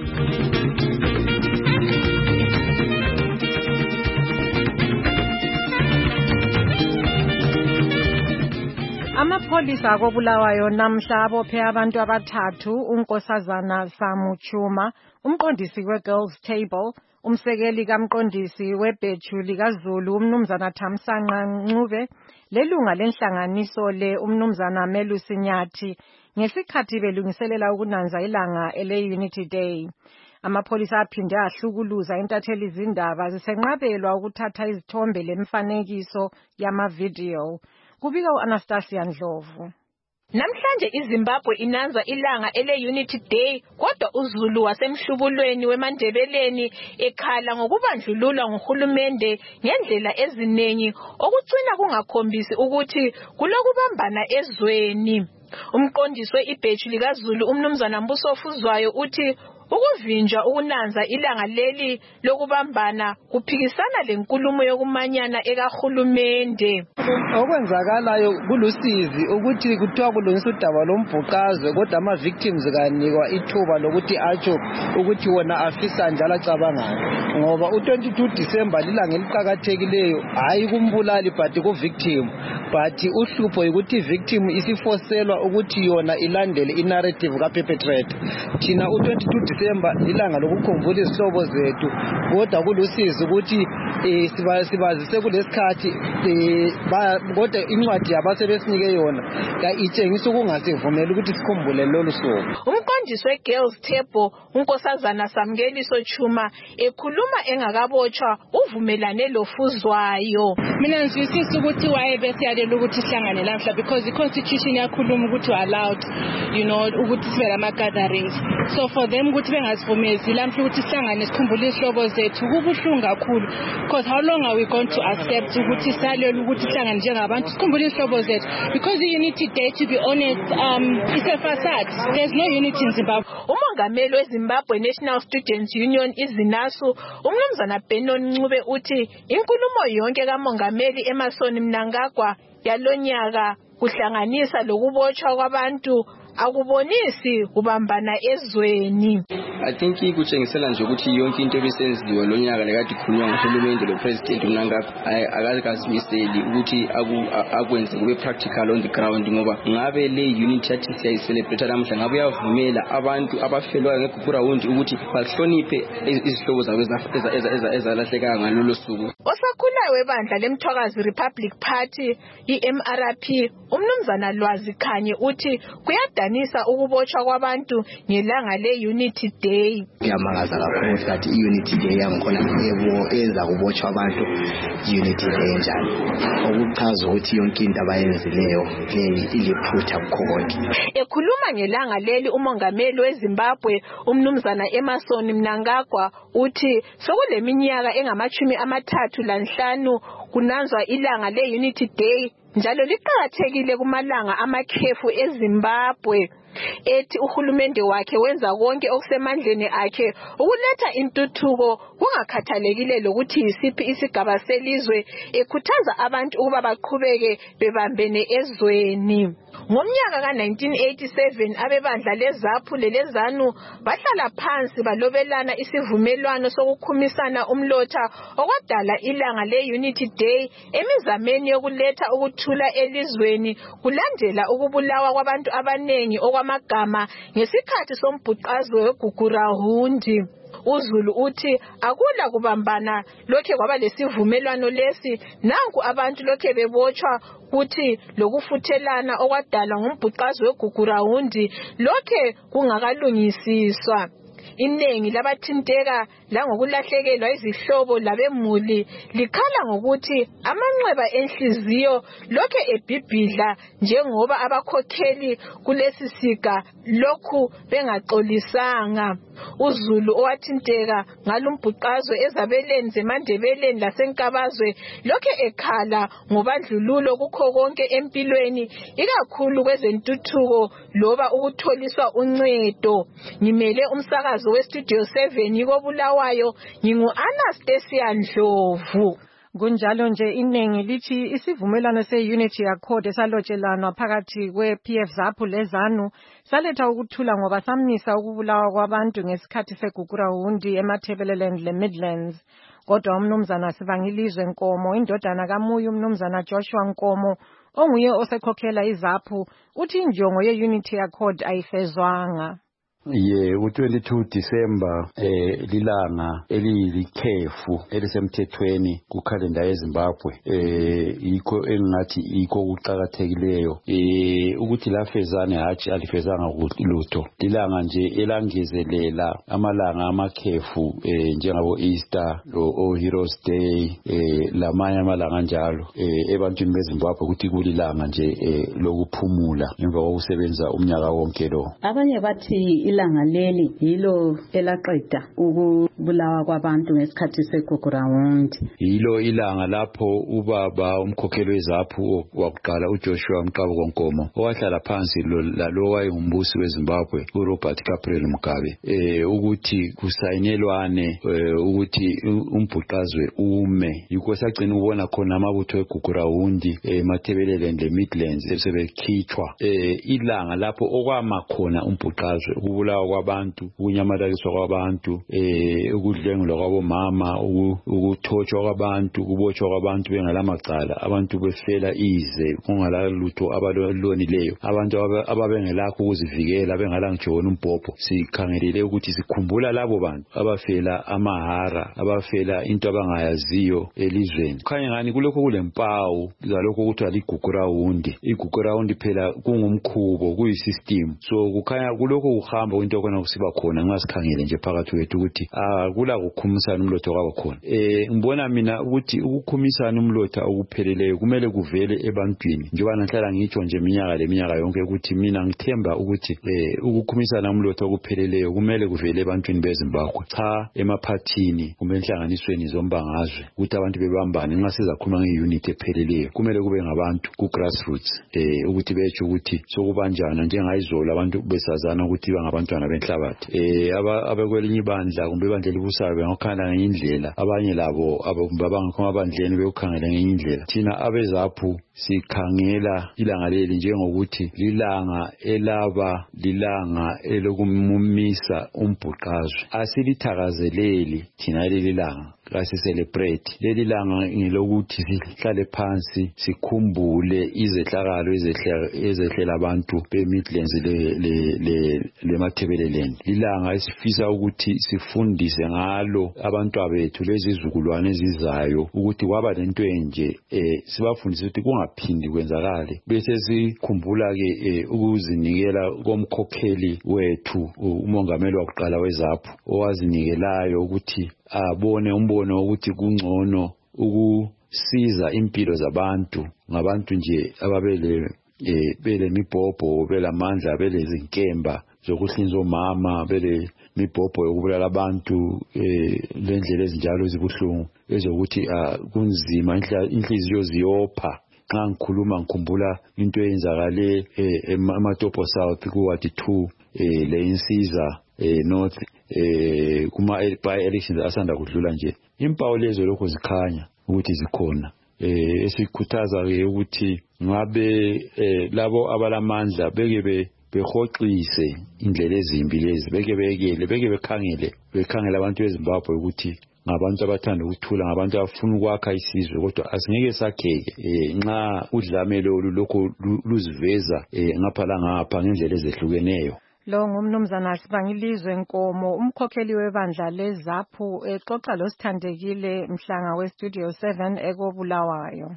Speaker 23: Amapholisa akobulawayo namhla abophe abantu abathathu, uNkosazana Samuchuma, umqondisi weGirls Table, umsekeli kamqondisi webhethu likaZulu umnumzana Thamsanqa Ncube, lelunga lenhlanganiso le umnumzana Melusi Nyathi, ngesikhathi belungiselela ukunanza ilanga ele-Unity Day. Amapholisa aphinde ahlukuluza intatheli izindaba zisenqabelwa ukuthatha izithombe lemfanekiso yama-video. Kubika u-Anastasia Ndlovu.
Speaker 26: Namhlanje iZimbabwe inanza ilanga ele-Unity Day, kodwa uZulu wasemhlubulweni weMandebeleni ekhala ngokubandlululwa nguhulumende ngendlela eziningi okugcina kungakhombisi ukuthi kulokubambana ezweni. Umqondisi we-ibhethu likaZulu umnumzana Mbuso Fuzwayo uthi ukuvinjwa ukunanza ilanga leli lokubambana kuphikisana lenkulumo yokumanyana ekahulumende.
Speaker 24: Okwenzakalayo kulusizi ukuthi kuthiwa kulungiswa udaba lombhuqazwe kodwa ama victims kanikwa ithuba lokuthi atsho ukuthi wona afisa njalo acabangani, ngoba u twenty-two December lilanga eliqhakathekileyo hayi kumbulali but ku victim, but uhlupho ukuthi victim isifoselwa ukuthi yona ilandele inarrative ka perpetrator. Thina u twenty-two December lilanga lokukhumbula izihlobo zethu, kodwa kulusizi ukuthi eh sibazise kulesikhathi eh kodwa incwadi yabasebesinike yona ka itshengisa ukungasivumeli ukuthi sikhumbule lolu suku.
Speaker 26: Umqondisi weGirls Table uNkosazana Samngeliso Chuma ekhuluma engakabotshwa uvumelane lofuzwayo.
Speaker 27: Mina ngizwisisa ukuthi wayebesiyalela ukuthi sihlangane lamhla because the constitution yakhuluma ukuthi allowed you know ukuthi sibe lama gatherings, so for them ukuthi bengasivumezi lamhla ukuthi sihlangane sikhumbule izihlobo zethu kubuhlungu kakhulu because how long are we going to accept ukuthi salele ukuthi sihlangane njengabantu sikhumbule isihlobo zethu, because i-Unity Day, to be honest, um, it's a facade. There's no unity in Zimbabwe.
Speaker 26: Umongameli weZimbabwe National Students Union izinasu umnumzana Benon Ncube uthi inkulumo yonke kamongameli Emmerson Mnangagwa yalonyaka kuhlanganisa lokubotshwa kwabantu akubonisi kubambana ezweni.
Speaker 17: I think ikutshengisela nje ukuthi yonke into ebisenziwa lo nyaka lekade ikhulunywa nguhulumende lo president Mnangagwa akazikasimiseli ukuthi akwenze kube practical on the ground, ngoba ngabe le unity yathi siyayicelebrate namuhla ngabe uyavumela abantu abafelwa ngegugura wundi ukuthi bahloniphe izihlobo zabo ezalahleka ngalolo suku.
Speaker 26: Osakhulayo webandla lemthwakazi Republic Party i-M R P umnumzana Lwazi Khanye uthi kuyadanisa ukubotshwa kwabantu ngelanga le Unity Day.
Speaker 1: Kuyamangaza kakhulu ukuthi i-Unity Day yangikhona yebo eza kubotshwa abantu Unity Day njalo, okuchaza ukuthi yonke into abayenzileyo iliphutha kukhonke.
Speaker 26: Ekhuluma ngelanga leli umongameli weZimbabwe umnumzana Emmerson Mnangagwa uthi sokuleminyaka engamachumi amathathu lanhlanu kunanzwa ilanga le Unity Day njalo liqhakathekile kumalanga amakhefu eZimbabwe. Ethi uhulumende wakhe wenza konke okusemandleni akhe ukuletha intuthuko kungakhathalekile lokuthi yisiphi isigaba selizwe, ekhuthaza abantu ukuba baqhubeke bebambene ezweni. Ngomnyaka ka nineteen eighty-seven abebandla leZAPU lelezanu bahlala phansi balobelana isivumelwano sokukhumisana umlotha okwadala ilanga le Unity Day emizameni yokuletha ukuthula elizweni kulandela ukubulawa kwabantu abanengi okwamagama ngesikhathi sombhuqazwe weGugurahundi. uZulu uthi akula kubambana lokhe kwaba lesivumelwano lesi, nanku abantu lokhe bebotshwa kuthi lokufuthelana okwadalwa ngumbhuqazi weGugurahundi lokhe kungakalungisiswa. Inengi labathinteka langokulahlekelwa izihlobo labemuli likhala ngokuthi amanxeba enhliziyo lokhe ebhibhidla njengoba abakhokheli kulesi siga lokhu bengaxolisanga. uZulu owathinteka ngalumbhuqazwe ezabeleni zeMandebeleni laseNkabazwe lokhe ekhala ngobandlululo kukho konke empilweni, ikakhulu kwezentuthuko loba ukutholiswa uncedo. Ngimele umsakazo weStudio seven ikobulawayo, ngingu-Anastasia Ndlovu.
Speaker 23: Kunjalo nje iningi lithi isivumelwano se-Unity Accord esalotshelanwa phakathi kwe-P F ZAPU leZANU saletha ukuthula ngoba samnisa ukubulawa kwabantu ngesikhathi seGugurahundi eMatabeleland leMidlands. Kodwa umnumzana Sibangilizwe Nkomo, indodana kaMuyi umnumzana Joshua Nkomo, onguye osekhokhela iZAPU, uthi injongo ye-Unity Accord ayifezwanga.
Speaker 25: Ye u-twenty-two December eh lilanga elilikhefu elisemthethweni kukhalenda yeZimbabwe, eh yikho engathi yikho kuqhakathekileyo eh ukuthi lafezane hatshi alifezanga lutho. Lilanga nje elangezelela amalanga amakhefu eh njengabo Easter lo Heroes Day eh lamanye amalanga njalo eh ebantwini beZimbabwe ukuthi kulilanga nje eh lokuphumula emva kokusebenza umnyaka wonke lo.
Speaker 2: Abanye bathi ilanga leli yilo elaqeda ukubulawa kwabantu ngesikhathi seGugurahundi.
Speaker 25: Yilo ilanga lapho ubaba umkhokheli weZAPU wakuqala uJoshua Mqabeko Nkomo owahlala phansi lalo wayengumbusi weZimbabwe uRobert Gabriel Mugabe eh ukuthi kusayinelwane ukuthi umbhuqazwe ume. Yikho sagcina ubona khona amabutho eGugurahundi eMatabeleland leMidlands esebekhitshwa eh ilanga lapho okwama khona umbhuqazwe ukubulawa kwabantu, ukunyamalaliswa kwabantu, eh ukudlengulwa kwabomama, ukuthothwa kwabantu, kubotshwa kwabantu bengalamacala, abantu befela ize kungalalutho abalonileyo, abantu ababengelakho ukuzivikela bengalangijona umbhobho. Sikhangelele ukuthi sikhumbula labo bantu abafela amahara, abafela into abangayaziyo elizweni. Khanye ngani kulokho kulempawu zalokho ukuthi liguGugurahundi. iGugurahundi phela kungumkhubo, kuyisystem. So kukhanya kulokho uhamba into kona kusiba khona ngasikhangele nje phakathi wethu ukuthi akula ukukhumisana umlotha kwakhona. Eh ngibona mina ukuthi ukukhumisana umlotha okupheleleyo kumele kuvele ebantwini. Njengoba nahlala ngitsho nje iminyaka leminyaka yonke ukuthi mina ngithemba ukuthi eh ukukhumisana umlotha okupheleleyo kumele kuvele ebantwini beZimbabwe. Cha emaphathini kumele inhlanganisweni zombangazwe ukuthi abantu bebambane nxa sizakhuluma ngeunity epheleleyo. Kumele kube ngabantu ku grassroots eh ukuthi beche ukuthi sokubanjana njengayizolo abantu besazana ukuthi bangabantwana benhlabathi. Eh abekwelinye ibandla kumbe ibandla libusayo bengakhanda ngendlela abanye labo abangakho abandleni beyokhangela ngendlela. Thina abezaphu sikhangela ilanga leli njengokuthi lilanga elaba lilanga elokumumisa umbhuqazwe. Asilithakazeleli thina leli langa kasi celebrate leli langa ngelokuthi sihlale phansi sikhumbule izehlakalo ezehlela abantu beMidlands le le le mathebeleleni. Ilanga esifisa ukuthi sifundise ngalo abantu abethu lezizukulwane ezizayo ukuthi kwaba lento enje eh sibafundise ukuthi kungaphindi kwenzakale. Bese sikhumbula ke ukuzinikela komkhokheli wethu umongameli wakuqala weZaphu owazinikelayo ukuthi abone umbono ukuthi kungcono ukusiza impilo zabantu ngabantu nje ababele eh bele mibhobho belamandla bele zinkemba zokuhlinza omama bele mibhobho yokubulala abantu eh lendlela ezinjalo zibuhlungu ezokuthi kunzima inhliziyo ziyopha. Xa ngikhuluma ngikhumbula into eyenzakale eMatopo South kuward two eh le insiza eh north eh kuma by elections asanda kudlula nje. Impawu lezo lokho zikhanya ukuthi zikhona. Eh esikhuthaza ke ukuthi ngabe labo abalamandla beke be behoxise indlela ezimbi lezi beke bekele beke bekhangele bekhangela abantu beZimbabwe ukuthi ngabantu abathanda ukuthula ngabantu abafuna ukwakha isizwe kodwa asingeke sakheke eh nxa udlamelo lokho luziveza eh ngapha la ngapha ngendlela ezehlukeneyo.
Speaker 23: Lo ngumnumzana Sibangilizwe Nkomo umkhokheli webandla leZaphu exoxa lo Sithandekile Mhlanga we Studio seven ekobulawayo.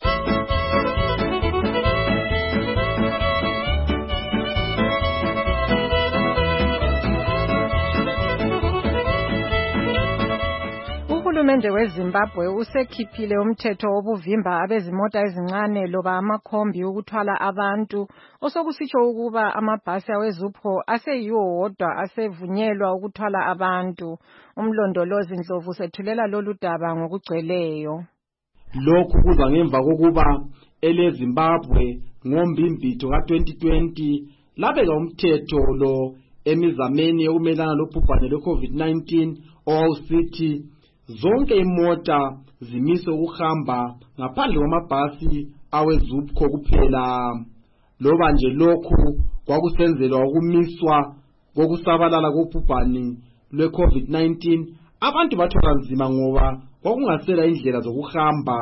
Speaker 23: Uhulumende weZimbabwe usekhiphile umthetho wobuvimba abezimota ezincane loba amakhombi ukuthwala abantu osokusitsho ukuba amabhasi awezupho aseyiwo wodwa asevunyelwa ukuthwala abantu. Umlondolozi Ndlovu sethulela lolu daba ngokugcweleyo.
Speaker 8: Lokhu kuza ngemva kokuba eleZimbabwe ngoMbimbitho ka twenty twenty labeka umthetho lo emizameni yokumelana lobhubhane lwe-COVID nineteen owawusithi zonke imota zimise ukuhamba ngaphandle kwamabhasi awezupho kuphela. Loba nje lokhu kwakusenzelwa ukumiswa kokusabalala kobhubhane lwe-COVID nineteen abantu bathola nzima ngoba kwakungasela indlela zokuhamba.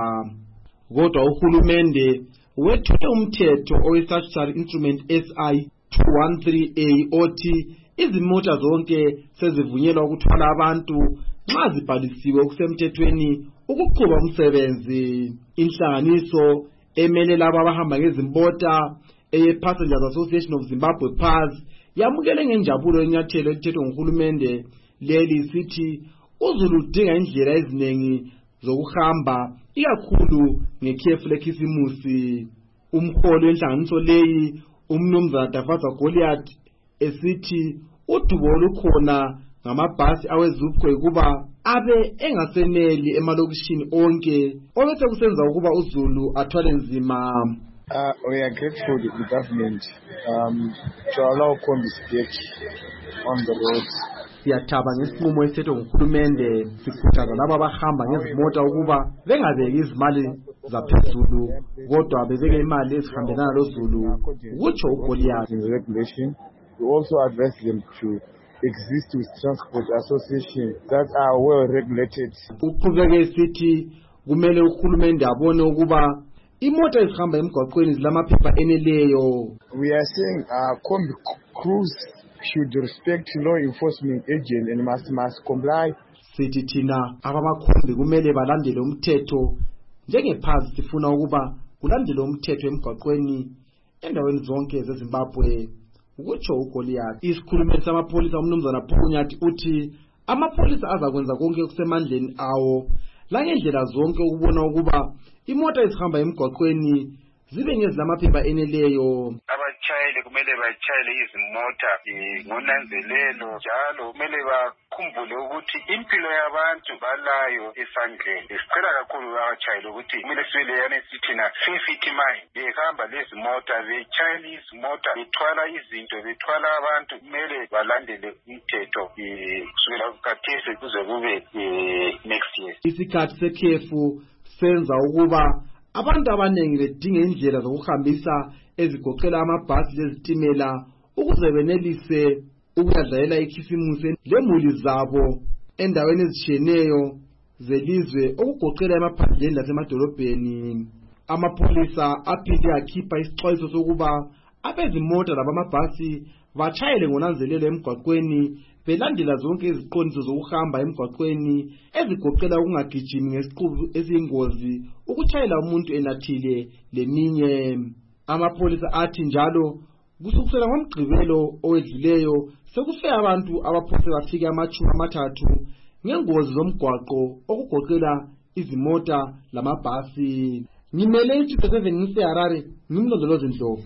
Speaker 8: Kodwa uhulumende wethule umthetho owe-Statutory Instrument S I two thirteen A othi izimota zonke sezivunyelwa ukuthwala abantu nxa zibhalisiwe kusemthethweni ukuqhuba umsebenzi. Inhlanganiso emele labo abahamba ngezimota eye-Passengers Association of Zimbabwe P A Z yamukele ngenjabulo inyathelo elithethwe nguhulumende leli sithi uzulu udinga indlela eziningi zokuhamba ikakhulu ngekhefu lekhisimusi. Umholi wenhlanganiso leyi umnumzana Dafaza Goliath esithi udubo olukhona ngamabhasi awezupho ukuba abe engaseneli emalokishini onke obese kusenza ukuba uzulu athwale nzima.
Speaker 9: Uh, we are grateful to the government um, to allow combis back on the roads.
Speaker 8: Siyathaba ngesinqumo esithethwe nguhulumende sikhuthaza labo abahamba ngezimota ukuba bengabeki izimali zaphezulu kodwa bebeke imali ezihambelana lozulu kutsho uGoliath.
Speaker 9: We also advise them to exist with transport associations that are well regulated.
Speaker 8: Uqhubeke sithi kumele uhulumende abone ukuba imota ezihamba emgwaqweni zilamaphepha eneleyo.
Speaker 9: We are saying uh, combi crews should respect law enforcement agents and must must comply.
Speaker 8: Sithi thina abamakhombi kumele balandele umthetho njengephazi sifuna ukuba kulandele umthetho emgwaqweni endaweni zonke zeZimbabwe. Ukutsho uGoliath. Isikhulumeli samapholisa umnumzana Phunyathi uthi amapholisa azakwenza konke kusemandleni awo langendlela zonke ukubona ukuba imota ezihamba emgwaqweni zibe ngezilamaphepha eneleyo.
Speaker 6: Abashayeli kumele bashayele izimota ngonanzelelo njalo kumele bakhumbule ukuthi impilo yabantu balayo esandleni. Sicela kakhulu abashayeli ukuthi kumele sibeleyane sithina safety mind behamba lezi mota beshayela izimota bethwala izinto bethwala abantu kumele balandele umthetho kusukela kukhathesi kuze kube next year.
Speaker 8: Isikhathi sekhefu senza ukuba abantu abaningi bedinga indlela zokuhambisa ezigoqela amabhasi lezitimela ukuze benelise ukuyadlalela ikhisimusi lemuli zabo endaweni ezishiyeneyo zelizwe okugoqela emaphandleni lasemadolobheni. Amapholisa aphinde akhipha isixwayiso sokuba abezimota labamabhasi bashayele ngonanzelelo emgwaqweni belandela zonke iziqondiso zokuhamba emgwaqweni ezigoqela ukungagijimi ngesiqubu esiyingozi, ukushayela umuntu enathile leminye. Amapholisa athi njalo kusukela ngomgqibelo owedluleyo sekufe abantu abaphose bafika amachumi amathathu ngengozi zomgwaqo okugoqela izimota lamabhasi. Ngimele iStudio seven ngiseHarare, ngimlondoloze Ndlovu.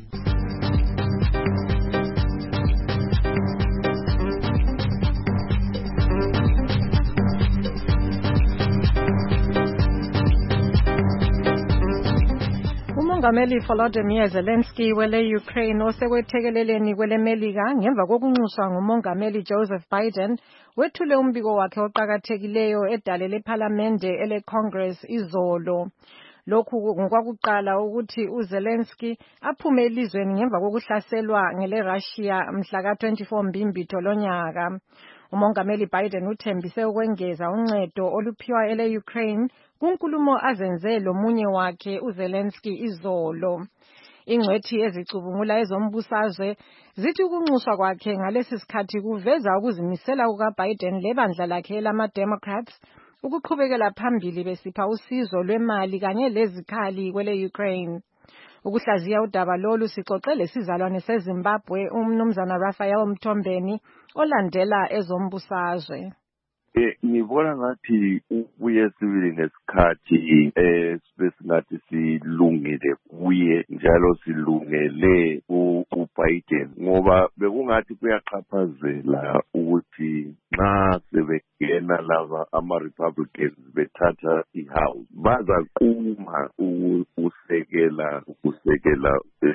Speaker 23: uMongameli Volodymyr Zelensky wele Ukraine osekwethekeleleni kwele Melika ngemva kokunxuswa nguMongameli Joseph Biden wethule umbiko wakhe oqhakathekileyo edale leParliamente ele Congress izolo. Lokhu ngokwakuqala ukuthi uZelensky aphume elizweni ngemva kokuhlaselwa ngele Russia mhla ka twenty-four Mbimbitho lonyaka. uMongameli Biden uthembise ukwengeza uncedo oluphiwa ele Ukraine kunkulumo azenze lomunye wakhe uZelensky izolo. Ingcwethi ezicubungula ezombusazwe zithi ukunxuswa kwakhe ngalesi sikhathi kuveza ukuzimisela kukaBiden lebandla lakhe lama-Democrats ukuqhubekela phambili besipha usizo lwemali kanye lezikhali kwele Ukraine. Ukuhlaziya udaba lolu sixoxele sizalwane seZimbabwe umnumzana Raphael Mthombeni olandela ezombusazwe.
Speaker 11: Ngibona ngathi ubuye sibili nesikhathi eh besingathi silungile kuye njalo silungele uBiden ngoba bekungathi kuyaxhaphazela ukuthi nxa sebegena laba ama-Republicans bethatha ihouse bazaquma ukusekela ukusekela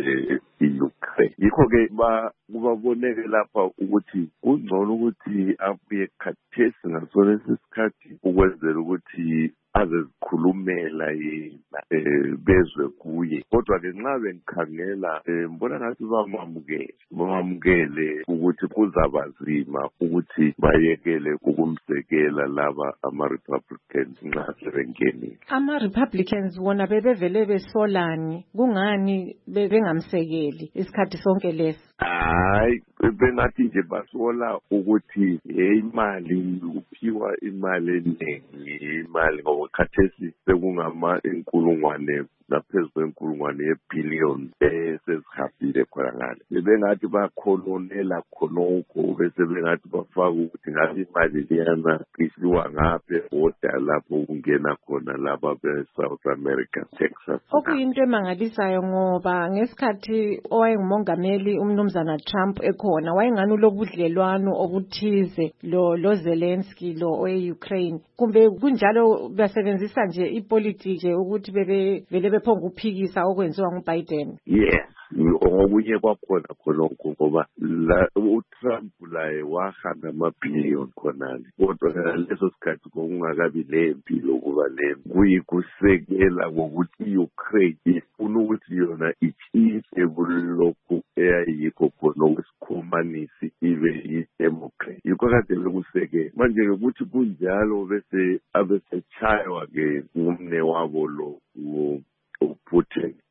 Speaker 11: i-Ukraine. Yikho-ke kubaboneke lapha ukuthi kungcono ukuthi abuye khathesi ngaso lesi sikhathi ukwenzela ukuthi azezikhulumela yena bezwe kuye. Kodwa-ke nxa bengikhangela ngibona ngathi bamamukele bamamukele ukuthi kuzaba nzima ukuthi bayekele ukumsekela laba ama-Republicans nxa sebengenile.
Speaker 23: Ama-Republicans wona bebevele besolani kungani bengamsekeli isikhathi sonke lesi?
Speaker 11: Hayi, bengathi nje basola ukuthi imali uphiwa imali eningi imali ngoba khathesi sekungama inkulungwane naphezu kwenkulungwane yebhiliyoni esezihambile khona ngale. Bengathi bakhononela khonokho bese bengathi bafaka ukuthi ngabe imali liyana isiwa ngaphe oda lapho kungena khona laba be-South America, Texas.
Speaker 23: Okuyinto emangalisayo ngoba ngesikhathi owayengumongameli umnumzana Trump ekhona wayengani lobudlelwano obuthize lo lo Zelensky lo owe-Ukraine. Kumbe kunjalo basebenzisa nje ipolitiki ukuthi bebe vele bephonga ukuphikisa okwenziwa nguBiden?
Speaker 11: Yes. Ngokunye kwakhona khonokho ngoba la uTrump laye wahanda amabhiliyoni khonale kodwa leso sikhathi kokungakabi lempilo kuba lempi kuyikusekela ngokuthi i-Ukraine ifuna ukuthi yona itshintshe kulokhu eyayikho khona okwesikhomanisi ibe i-Democrat. Yikho kade bekusekela manje ukuthi kunjalo bese abesechaywa-ke ngumne wabo lo uPutin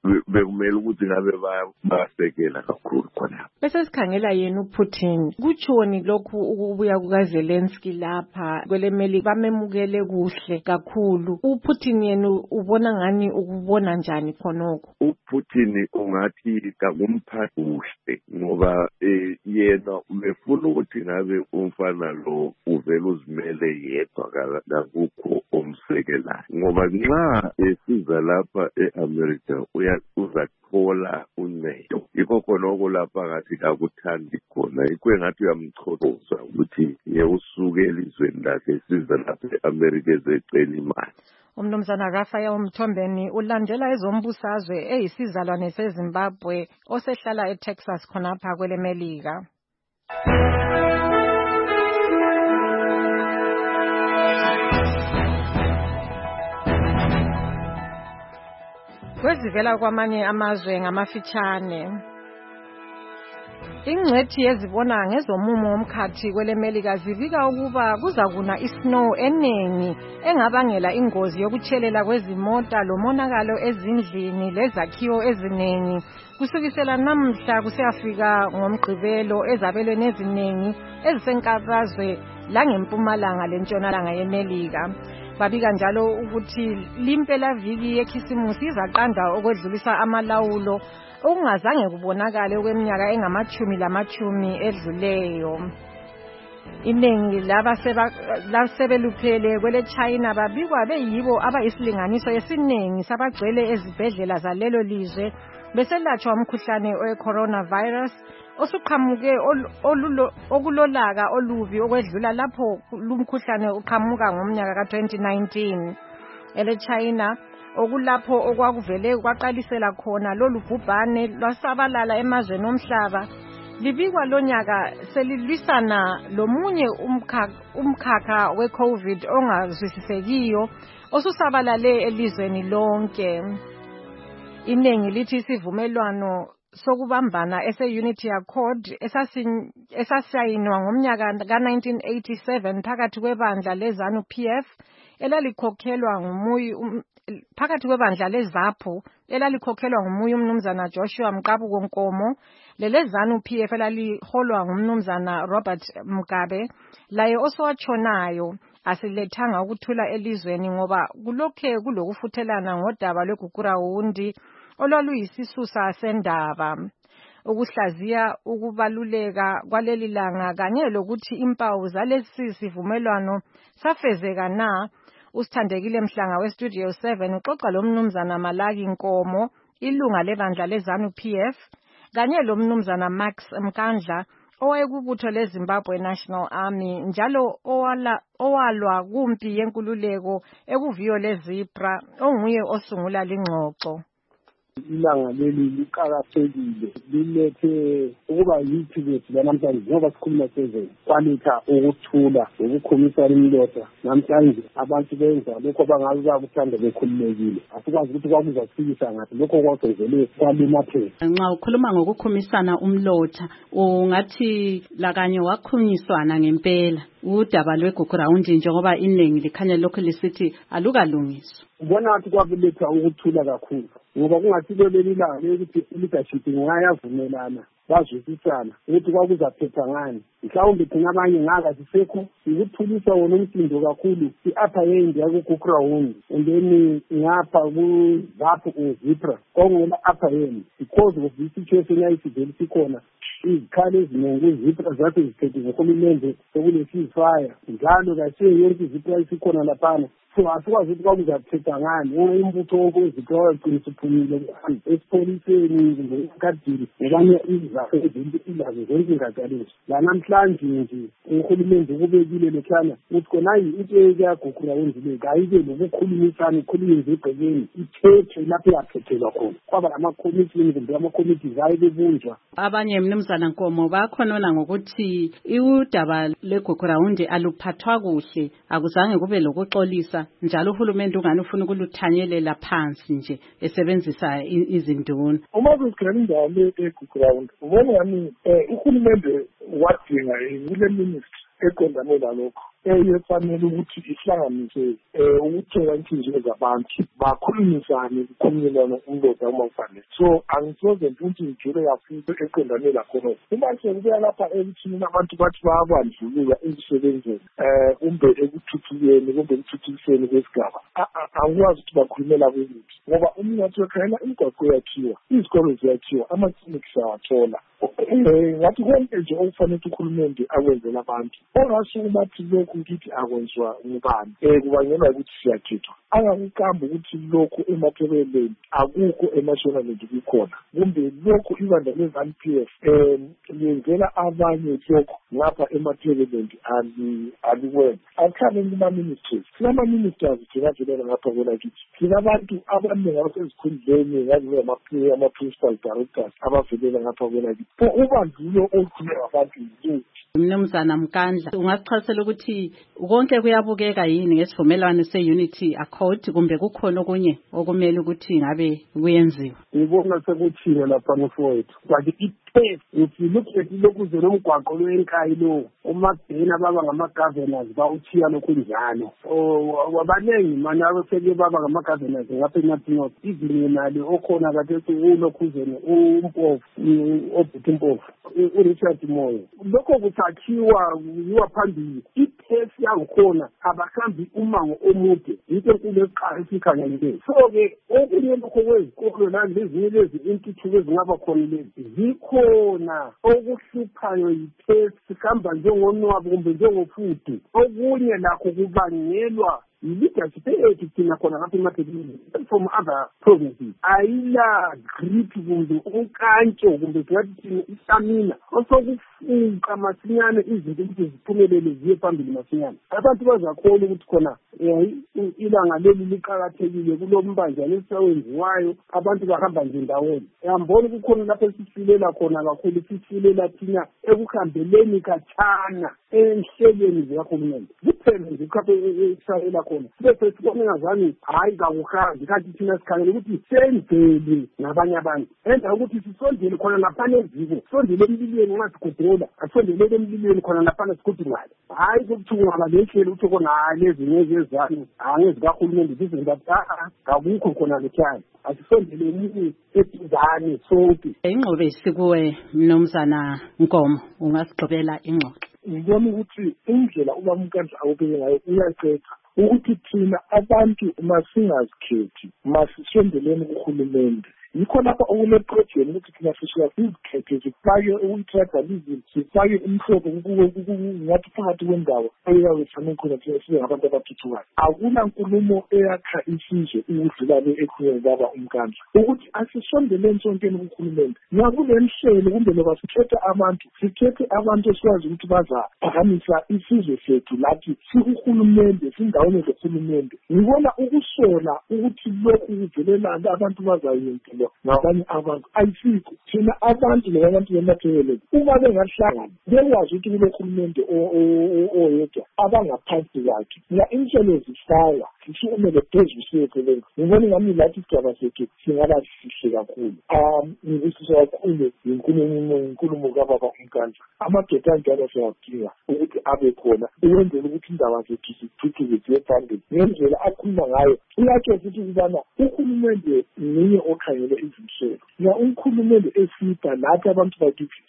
Speaker 11: bekumele ukuthi ngabe basekela kakhulu khona.
Speaker 23: Bese sikhangela yena uPutin. Kutshoni lokhu ukubuya kukaZelensky lapha kwele Melika bamemukele kuhle kakhulu. uPutin yena ubona ngani ukubona njani khonoko?
Speaker 11: uPutin ungathi kakumphathi kuhle ngoba yena umefuna ukuthi ngabe umfana lo uvela uzimele yedwa akukho omsekelayo ngoba nxa esiza lapha eAmerica uzathola uncedo yikho khonoko lapha ngathi akuthandi khona ikwe ngathi uyamchothoza ukuthi ye usuke elizweni lakhe esiza lapha eAmerica ezecela imali.
Speaker 23: Umnumzana Raphael Mthombeni ulandela ezombusazwe eyisizalwane seZimbabwe osehlala eTexas khonapha kwele Melika. Kwezivela kwamanye amazwe ngamafitshane. Ingcwethi yezibona ngezomumo womkhathi kwele Melika zibika ukuba kuzakuna isnow eningi engabangela ingozi yokutshelela kwezimota lomonakalo ezindlini lezakhiwo eziningi kusukisela namhla kusiyafika ngomgqibelo ezabelweni eziningi ezisenkabazwe langempumalanga lentshonalanga yeMelika. Babika njalo ukuthi limpela viki yekhisimusi izaqanda okwedlulisa amalawulo okungazange kubonakale okweminyaka engamachumi lamachumi edluleyo. Iningi labasebeluphele kwele China babikwa beyibo abayisilinganiso esiningi sabagcwele ezibhedlela zalelo lizwe beselatshwa umkhuhlane we-coronavirus osuqhamuke okulolaka olubi okwedlula lapho lumkhuhlane uqhamuka ngomnyaka ka twenty nineteen. Ele China okulapho okwakuvele kwaqalisela khona lolu bhubhane lwasabalala emazweni omhlaba libikwa lonyaka selilwisana lomunye umkhakha we-COVID ongazwisisekiyo osusabalale elizweni lonke. Iningi lithi isivumelwano sokubambana ese-Unity Accord esasayinwa ngomnyaka ka nineteen eighty-seven phakathi kwebandla leZANU P F elalikhokhelwa ngumuyi phakathi kwebandla leZAPU elalikhokhelwa ngumuyi umnumzana Joshua Mqabuko Nkomo leleZANU P F elaliholwa ngumnumzana Robert Mugabe laye osowatshonayo asilethanga ukuthula elizweni ngoba kulokhe kulokufuthelana ngodaba lweGugurawundi olwaluyisisusa sendaba. Ukuhlaziya ukubaluleka kwaleli langa kanye lokuthi impawu zalesi sivumelwano safezeka na. Usithandekile Mhlanga weStudio seven uxoxa lomnumzana Malaki Nkomo ilunga lebandla leZANU P F kanye lomnumzana Max Mkandla owayekubutho leZimbabwe National Army njalo owala owalwa kumpi yenkululeko ekuviyo leZipra onguye osungula lingxoxo.
Speaker 7: Ilanga leli liqakathekile lilethe ukuba yithi bethu namhlanje ngoba sikhuluma sezweni kwaletha ukuthula ukukhomisana imilotha namhlanje abantu benza lokho bangazi bakuthanda bekhululekile asikwazi ukuthi kwakuzasikisa ngathi lokho kwakwenzele kwalimaphela.
Speaker 2: Nxa ukhuluma ngokukhomisana umlotha ungathi lakanye wakhunyiswana ngempela udaba lweGugurawundi njengoba iningi likhanya lokho lisithi alukalungiswa.
Speaker 7: Ubona ukuthi kwakuletha ukuthula kakhulu ngoba kungathile leli langa lokuthi leadership ngayavumelana bazwisisana ukuthi kwakuzaphetha ngani. Mhlawumbe thina abanye ngaka sisekho ukuthulisa wona umsindo kakhulu i-upper end yakuGugurawundi and then ngapha kuZAPU uZipra kwakungena upper end because of this situation yayisivele sikhona izikhali eziningi iZipra zathi ziphethe ngohulumende sekule ceasefire njalo kasiye yonke iZipra isikhona laphana. So asikwazi ukuthi kwakuzaphetha ngani ngoba imbutho wonke weZipra waqinisa uphumile esipoliseni ngekadini ngabanye izafe ezinto ilazo zonke ingaqaliswa. La namhlanje nje uhulumende ukubekile lekhana ukuthi khona into eyaGugurawundi le kayibe lokukhulumisana ikhulume ngegqekeni ithethe lapho yaphethelwa khona kwaba lama-committee kumbe ama-committees ayebebunjwa.
Speaker 2: Abanye mnumzana Nkomo bakhonona ngokuthi udaba lweGugurawundi aluphathwa kuhle akuzange kube lokuxolisa njalo uhulumende ungani ufuna ukuluthanyelela phansi nje esebenzisa izinduna.
Speaker 7: Uma kusikhona indawo le eGugurawundi ubona ngani uhulumende wadinga kule ministry eqondane lalokho eyefanele ukuthi ihlanganise um ukuthola inhliziyo zabantu bakhulumisane kukhulunyelana umloda uma kufanele. So angisoze ukuthi ngijule kakhulu eqondane lakhona uma sekubuya lapha ekuthini abantu bathi bayabandlulula emsebenzini um kumbe ekuthuthukeni kumbe ekuthuthukiseni kwesigaba angikwazi ukuthi bakhulumela kweliphi ngoba umnotho wekhayela imigwaqo yakhiwa izikolo ziyakhiwa amaklinikhi siyawathola um ngathi konke nje okufanele ukuthi uhulumende akwenzela abantu ongasuke bathi lokhu ngithi akwenziwa ngubani um kubangelwa ukuthi siyakhethwa angakuqamba ukuthi lokhu emathebeleni akukho emashonalenti kukhona kumbe lokhu ibandla le-ZANU P F um liyenzela abanye lokhu ngapha emathebelenti alikwenza akukhameni kuma-ministries sinama-ministers thinavelela ngapha kwelakithi sinabantu abaningi abasezikhundleni ngazi ama-principal directors abavelela ngapha kwelakithi so ubandlulo olukhulunywa ngabantu yiluphi.
Speaker 2: Mnumzana Mkandla, ungasichasela ukuthi konke kuyabukeka yini ngesivumelwano se-Unity Accord kumbe kukhona okunye okumele ukuthi ngabe kuyenziwa?
Speaker 7: Ngibona sekuthina lapha ngofowethu but i-test if you look at lokhu zelomgwaqo lwenkayi lo uMabhena baba ngama-governors bawuthiya lokhu njalo wabaningi manje abaseke baba ngama-governors ngapha eNathi-North even imali okhona kade ulokhuzeni uMpofu obhuti Mpofu uRichard Moyo lokho kuthathiwa kuyiwa phambili i-test yangikhona abahambi umango omude yinto enkulu eqala esikhangelile so-ke okunye lokho kwezikolo nalezinye lezi intuthuko ezingaba khona lezi zikhona okuhluphayo yi-test sihamba njengonwabo kumbe njengofudu okunye lakho kubangelwa leadership ethu thina khona ngapha emathebeleni from other provinces ayila grip kumbe unkantsho kumbe singathi thina istamina osokufuka masinyane izinto ukuthi ziphumelele ziye phambili masinyane abantu bazakhona ukuthi khona ilanga leli liqakathekile kulo mbanjana esisawenziwayo abantu bahamba nje ndawonye yambona kukhona lapho esisilela khona kakhulu sisilela thina ekuhambeleni katshana enhlelweni zikahulumende kuphela nje khaphe esisayela khona bese sibone ngazani hayi kakuhambi kanti thina sikhangela ukuthi senzele nabanye abantu enza ukuthi sisondele khona laphana eziko sondele emlilweni ungasikudrola asondele emlilweni khona laphana sikudingala hayi ukuthungwa lehlelo ukuthi kona lezinye ezizani angezikahulumende zizenza akukho khona lekhaya asisondele umuntu eduzane sonke.
Speaker 2: Ingqobe sikuwe Mnumzana Nkomo ungasigqibela ingxoxo.
Speaker 7: Ngibona ukuthi indlela ubaba Mkandla awubeke ngayo uyaqetha ukuthi thina abantu masingazikhethi masisondeleni kuhulumende yikho lapha okuneproject ukuthi thina sisuka sizikhethe zifake ukuyitradalism sifake umhlobo ngathi phakathi kwendawo eyawefane khona thina sibe ngabantu abathuthukayo akuna nkulumo eyakha isizwe ukudlula le ekhulunywa baba uMkandla ukuthi asisondeleni sonkeni kuhulumende ngakule mhlelo kumbe loba sikhethe abantu sikhethe abantu esikwazi ukuthi bazaphakamisa isizwe sethu lathi sikuhulumende sindawone zohulumende ngibona ukusola ukuthi lokhu kuvelelana abantu bazayempilo ngabanye abantu ayisikho thina abantu labantu bemathebeleni uma bengahlangana bekwazi ukuthi kulohulumende oyedwa abangaphansi kwakhe la inhlelo zifaya sisumele phezulu siyesebenza ngibona ngami lathi isigaba sethu singaba sihle kakhulu um ngibusisa kakhulu yinkulumo inkulumo kababa uMkandla amadoda anjalo siyadinga ukuthi abe khona ukwenzela ukuthi indaba zethu zithuthuke ziye phambili ngendlela akhuluma ngayo uyatsho futhi ukubana uhulumende ninye okhangele izinhlelo ya umkhulumende esida lathi abantu bakithi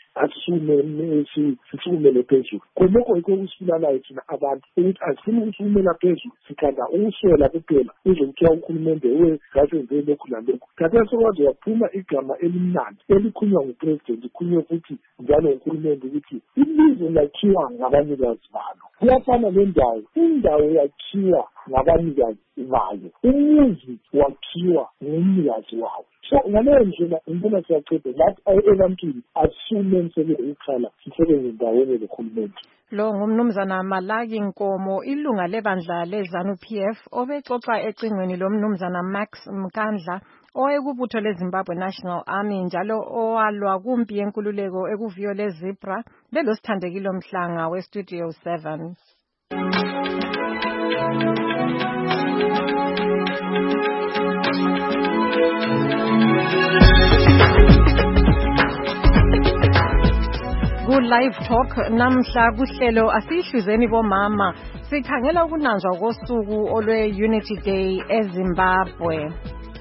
Speaker 7: asisukumele phezulu khonokho yikho kusibulalayo thina abantu ukuthi asifuni ukusukumela phezulu sithanda ukuswela kuphela uze kuthiwa uhulumende wezasenze lokhu lalokhu khathesi sokwazi waphuma igama elimnandi elikhunywa ngupresident ikhunywe futhi njalo uhulumende ukuthi ilizwe lakhiwa ngabanikazi balo kuyafana nendawo indawo yakhiwa ngabanikazi bayo umuzi wakhiwa ngumnikazi wawo so ngaleyo ndlela ngibona siyaqeda lathi ebantwini asisume msebenzi ukukhala sisebenze ndawonye nohulumende.
Speaker 23: Lo ngumnumzana Malaki Nkomo ilunga lebandla leZANU P F obexoxa ecingweni lomnumzana Max Mkandla owayekubutho leZimbabwe National Army njalo owalwa kumpi yenkululeko ekuviyo leZebra belosithandekile Mhlanga weStudio seven. Ku live talk namhla kuhlelo asihluzeni bomama sikhangela ukunanzwa kosuku olwe-Unity Day eZimbabwe.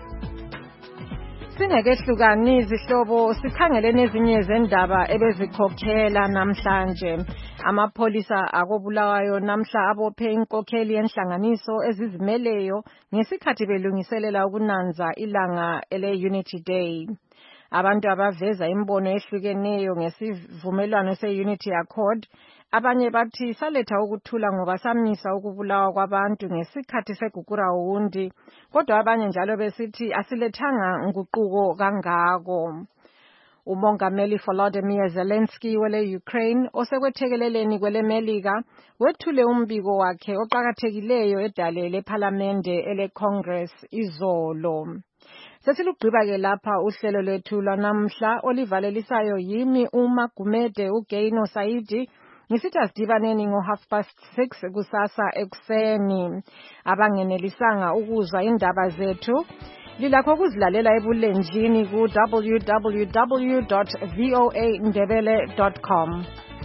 Speaker 23: Singekehlukanisi ihlobo sikhangele nezinye zendaba ebezikhokhela namhlanje. Amapholisa akobulawayo namhla abophe inkokheli yenhlanganiso ezizimeleyo ngesikhathi belungiselela ukunanza ilanga ele-Unity Day. Abantu abaveza imbono ehlukeneyo ngesivumelwano se-Unity Accord, abanye bathi saletha ukuthula ngoba samisa ukubulawa kwabantu ngesikhathi segugurawundi, kodwa abanye njalo besithi asilethanga nguquko kangako. Umongameli Volodymyr Zelensky wele-Ukraine osekwethekeleleni kwele-Melika wethule umbiko wakhe oqakathekileyo edale lephalamende ele-Congress izolo. Sesilugqiba-ke lapha uhlelo lwethu lwanamhla olivalelisayo yimi uma Gumede uGaino Saidi. Ngisithi asidibaneni ngo half past six kusasa ekuseni. Abangenelisanga ukuzwa indaba zethu lilakho kuzilalela ebulenjini ku w w w dot voa ndebele dot com.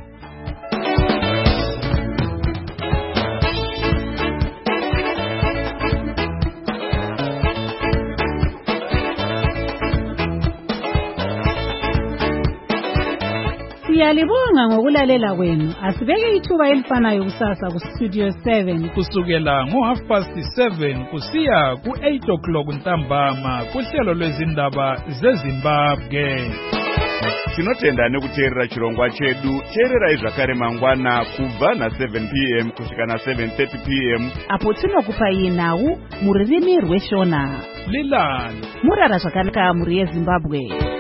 Speaker 21: Siyalibonga ngokulalela kwenu. Asibeke ithuba elifanayo kusasa ku Studio seven
Speaker 4: kusukela ngo half past seven kusiya ku eight o'clock ntambama kuhlelo lwezindaba zeZimbabwe.
Speaker 22: Tinotenda nekuteerera chirongwa chedu. Teererai zvakare mangwana kubva na seven p m kusvika na seven thirty p m
Speaker 21: apo tinokupa nhau muririmi rweshona.
Speaker 4: Lilani
Speaker 21: Murara zvakanaka muri yeZimbabwe.